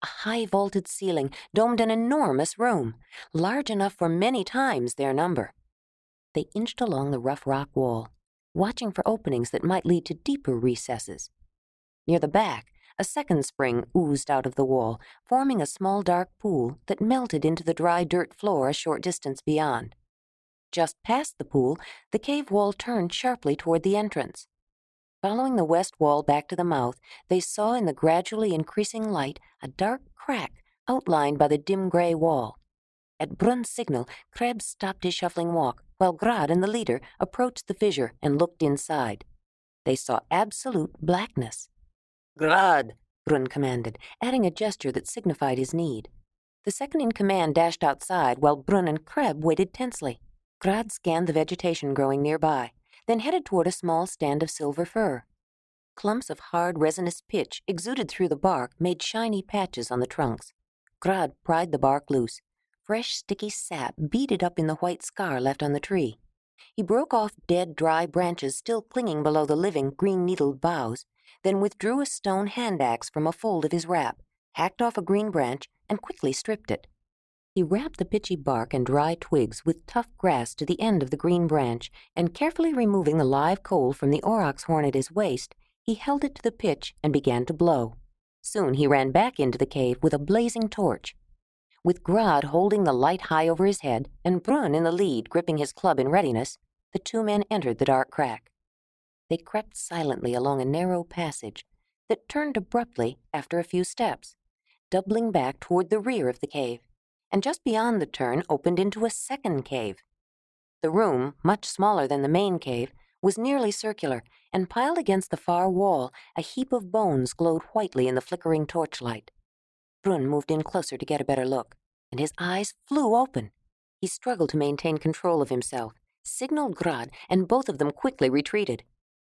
[SPEAKER 1] A high vaulted ceiling domed an enormous room, large enough for many times their number. They inched along the rough rock wall, watching for openings that might lead to deeper recesses. Near the back, a second spring oozed out of the wall, forming a small dark pool that melted into the dry dirt floor a short distance beyond. Just past the pool, the cave wall turned sharply toward the entrance. Following the west wall back to the mouth, they saw in the gradually increasing light a dark crack outlined by the dim gray wall. At Brun's signal, Krebs stopped his shuffling walk, while Grad and the leader approached the fissure and looked inside. They saw absolute blackness. "Grad," Brun commanded, adding a gesture that signified his need. The second-in-command dashed outside, while Brun and Krebs waited tensely. Grad scanned the vegetation growing nearby, then headed toward a small stand of silver fir. Clumps of hard, resinous pitch exuded through the bark, made shiny patches on the trunks. Grad pried the bark loose. Fresh, sticky sap beaded up in the white scar left on the tree. He broke off dead, dry branches still clinging below the living, green-needled boughs, then withdrew a stone hand-axe from a fold of his wrap, hacked off a green branch, and quickly stripped it. He wrapped the pitchy bark and dry twigs with tough grass to the end of the green branch, and carefully removing the live coal from the aurochs horn at his waist, he held it to the pitch and began to blow. Soon he ran back into the cave with a blazing torch. With Grad holding the light high over his head and Brun in the lead gripping his club in readiness, the two men entered the dark crack. They crept silently along a narrow passage that turned abruptly after a few steps, doubling back toward the rear of the cave, and just beyond the turn opened into a second cave. The room, much smaller than the main cave, was nearly circular, and piled against the far wall, a heap of bones glowed whitely in the flickering torchlight. Brun moved in closer to get a better look, and his eyes flew open. He struggled to maintain control of himself, signaled Grad, and both of them quickly retreated.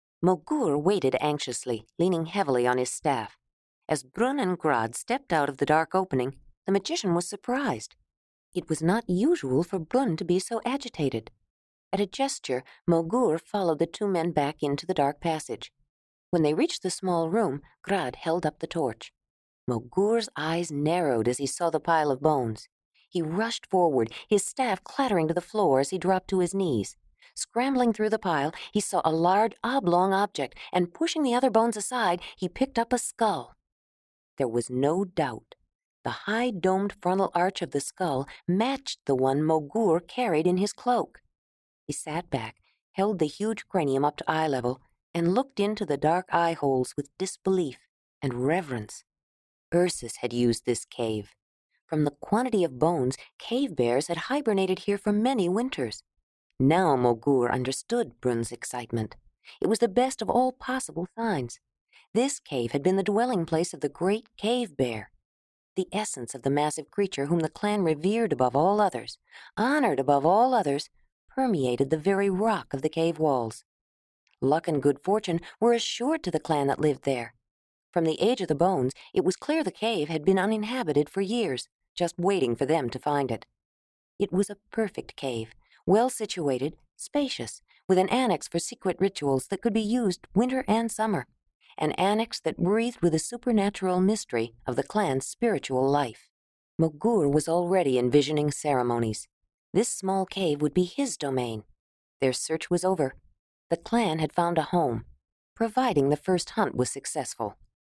[SPEAKER 1] Mogur waited anxiously, leaning heavily on his staff. As Brun and Grad stepped out of the dark opening, the magician was surprised. It was not usual for Brun to be so agitated. At a gesture, Mogur followed the two men back into the dark passage. When they reached the small room, Grad held up the torch. Mogur's eyes narrowed as he saw the pile of bones. He rushed forward, his staff clattering to the floor as he dropped to his knees. Scrambling through the pile, he saw a large oblong object, and pushing the other bones aside, he picked up a skull. There was no doubt. The high domed frontal arch of the skull matched the one Mogur carried in his cloak. He sat back, held the huge cranium up to eye level, and looked into the dark eye holes with disbelief and reverence. Ursus had used this cave. From the quantity of bones, cave bears had hibernated here for many winters. Now Mogur understood Brun's excitement. It was the best of all possible signs. This cave had been the dwelling place of the great cave bear, the essence of the massive creature whom the clan revered above all others, honored above all others, permeated the very rock of the cave walls. Luck and good fortune were assured to the clan that lived there. From the age of the bones, it was clear the cave had been uninhabited for years, just waiting for them to find it. It was a perfect cave, well situated, spacious, with an annex for secret rituals that could be used winter and summer, an annex that breathed with the supernatural mystery of the clan's spiritual life. Mogur was already envisioning ceremonies. This small cave would be his domain. Their search was over. The clan had found a home, providing the first hunt was successful.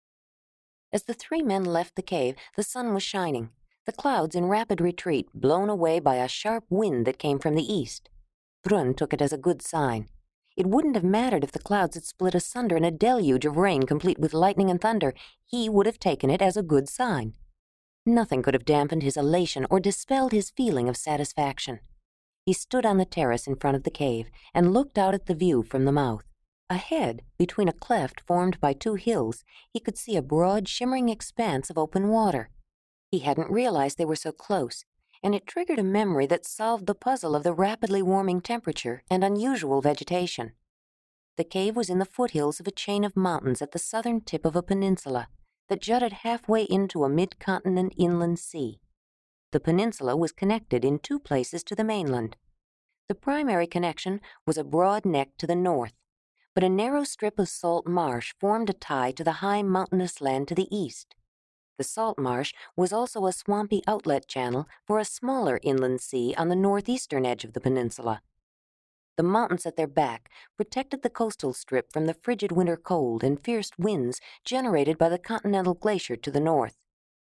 [SPEAKER 1] As the three men left the cave, the sun was shining, the clouds in rapid retreat, blown away by a sharp wind that came from the east. Brun took it as a good sign. It wouldn't have mattered if the clouds had split asunder in a deluge of rain complete with lightning and thunder. He would have taken it as a good sign. Nothing could have dampened his elation or dispelled his feeling of satisfaction. He stood on the terrace in front of the cave and looked out at the view from the mouth. Ahead, between a cleft formed by two hills, he could see a broad, shimmering expanse of open water. He hadn't realized they were so close, and it triggered a memory that solved the puzzle of the rapidly warming temperature and unusual vegetation. The cave was in the foothills of a chain of mountains at the southern tip of a peninsula that jutted halfway into a mid-continent inland sea. The peninsula was connected in two places to the mainland. The primary connection was a broad neck to the north, but a narrow strip of salt marsh formed a tie to the high mountainous land to the east. The salt marsh was also a swampy outlet channel for a smaller inland sea on the northeastern edge of the peninsula. The mountains at their back protected the coastal strip from the frigid winter cold and fierce winds generated by the continental glacier to the north.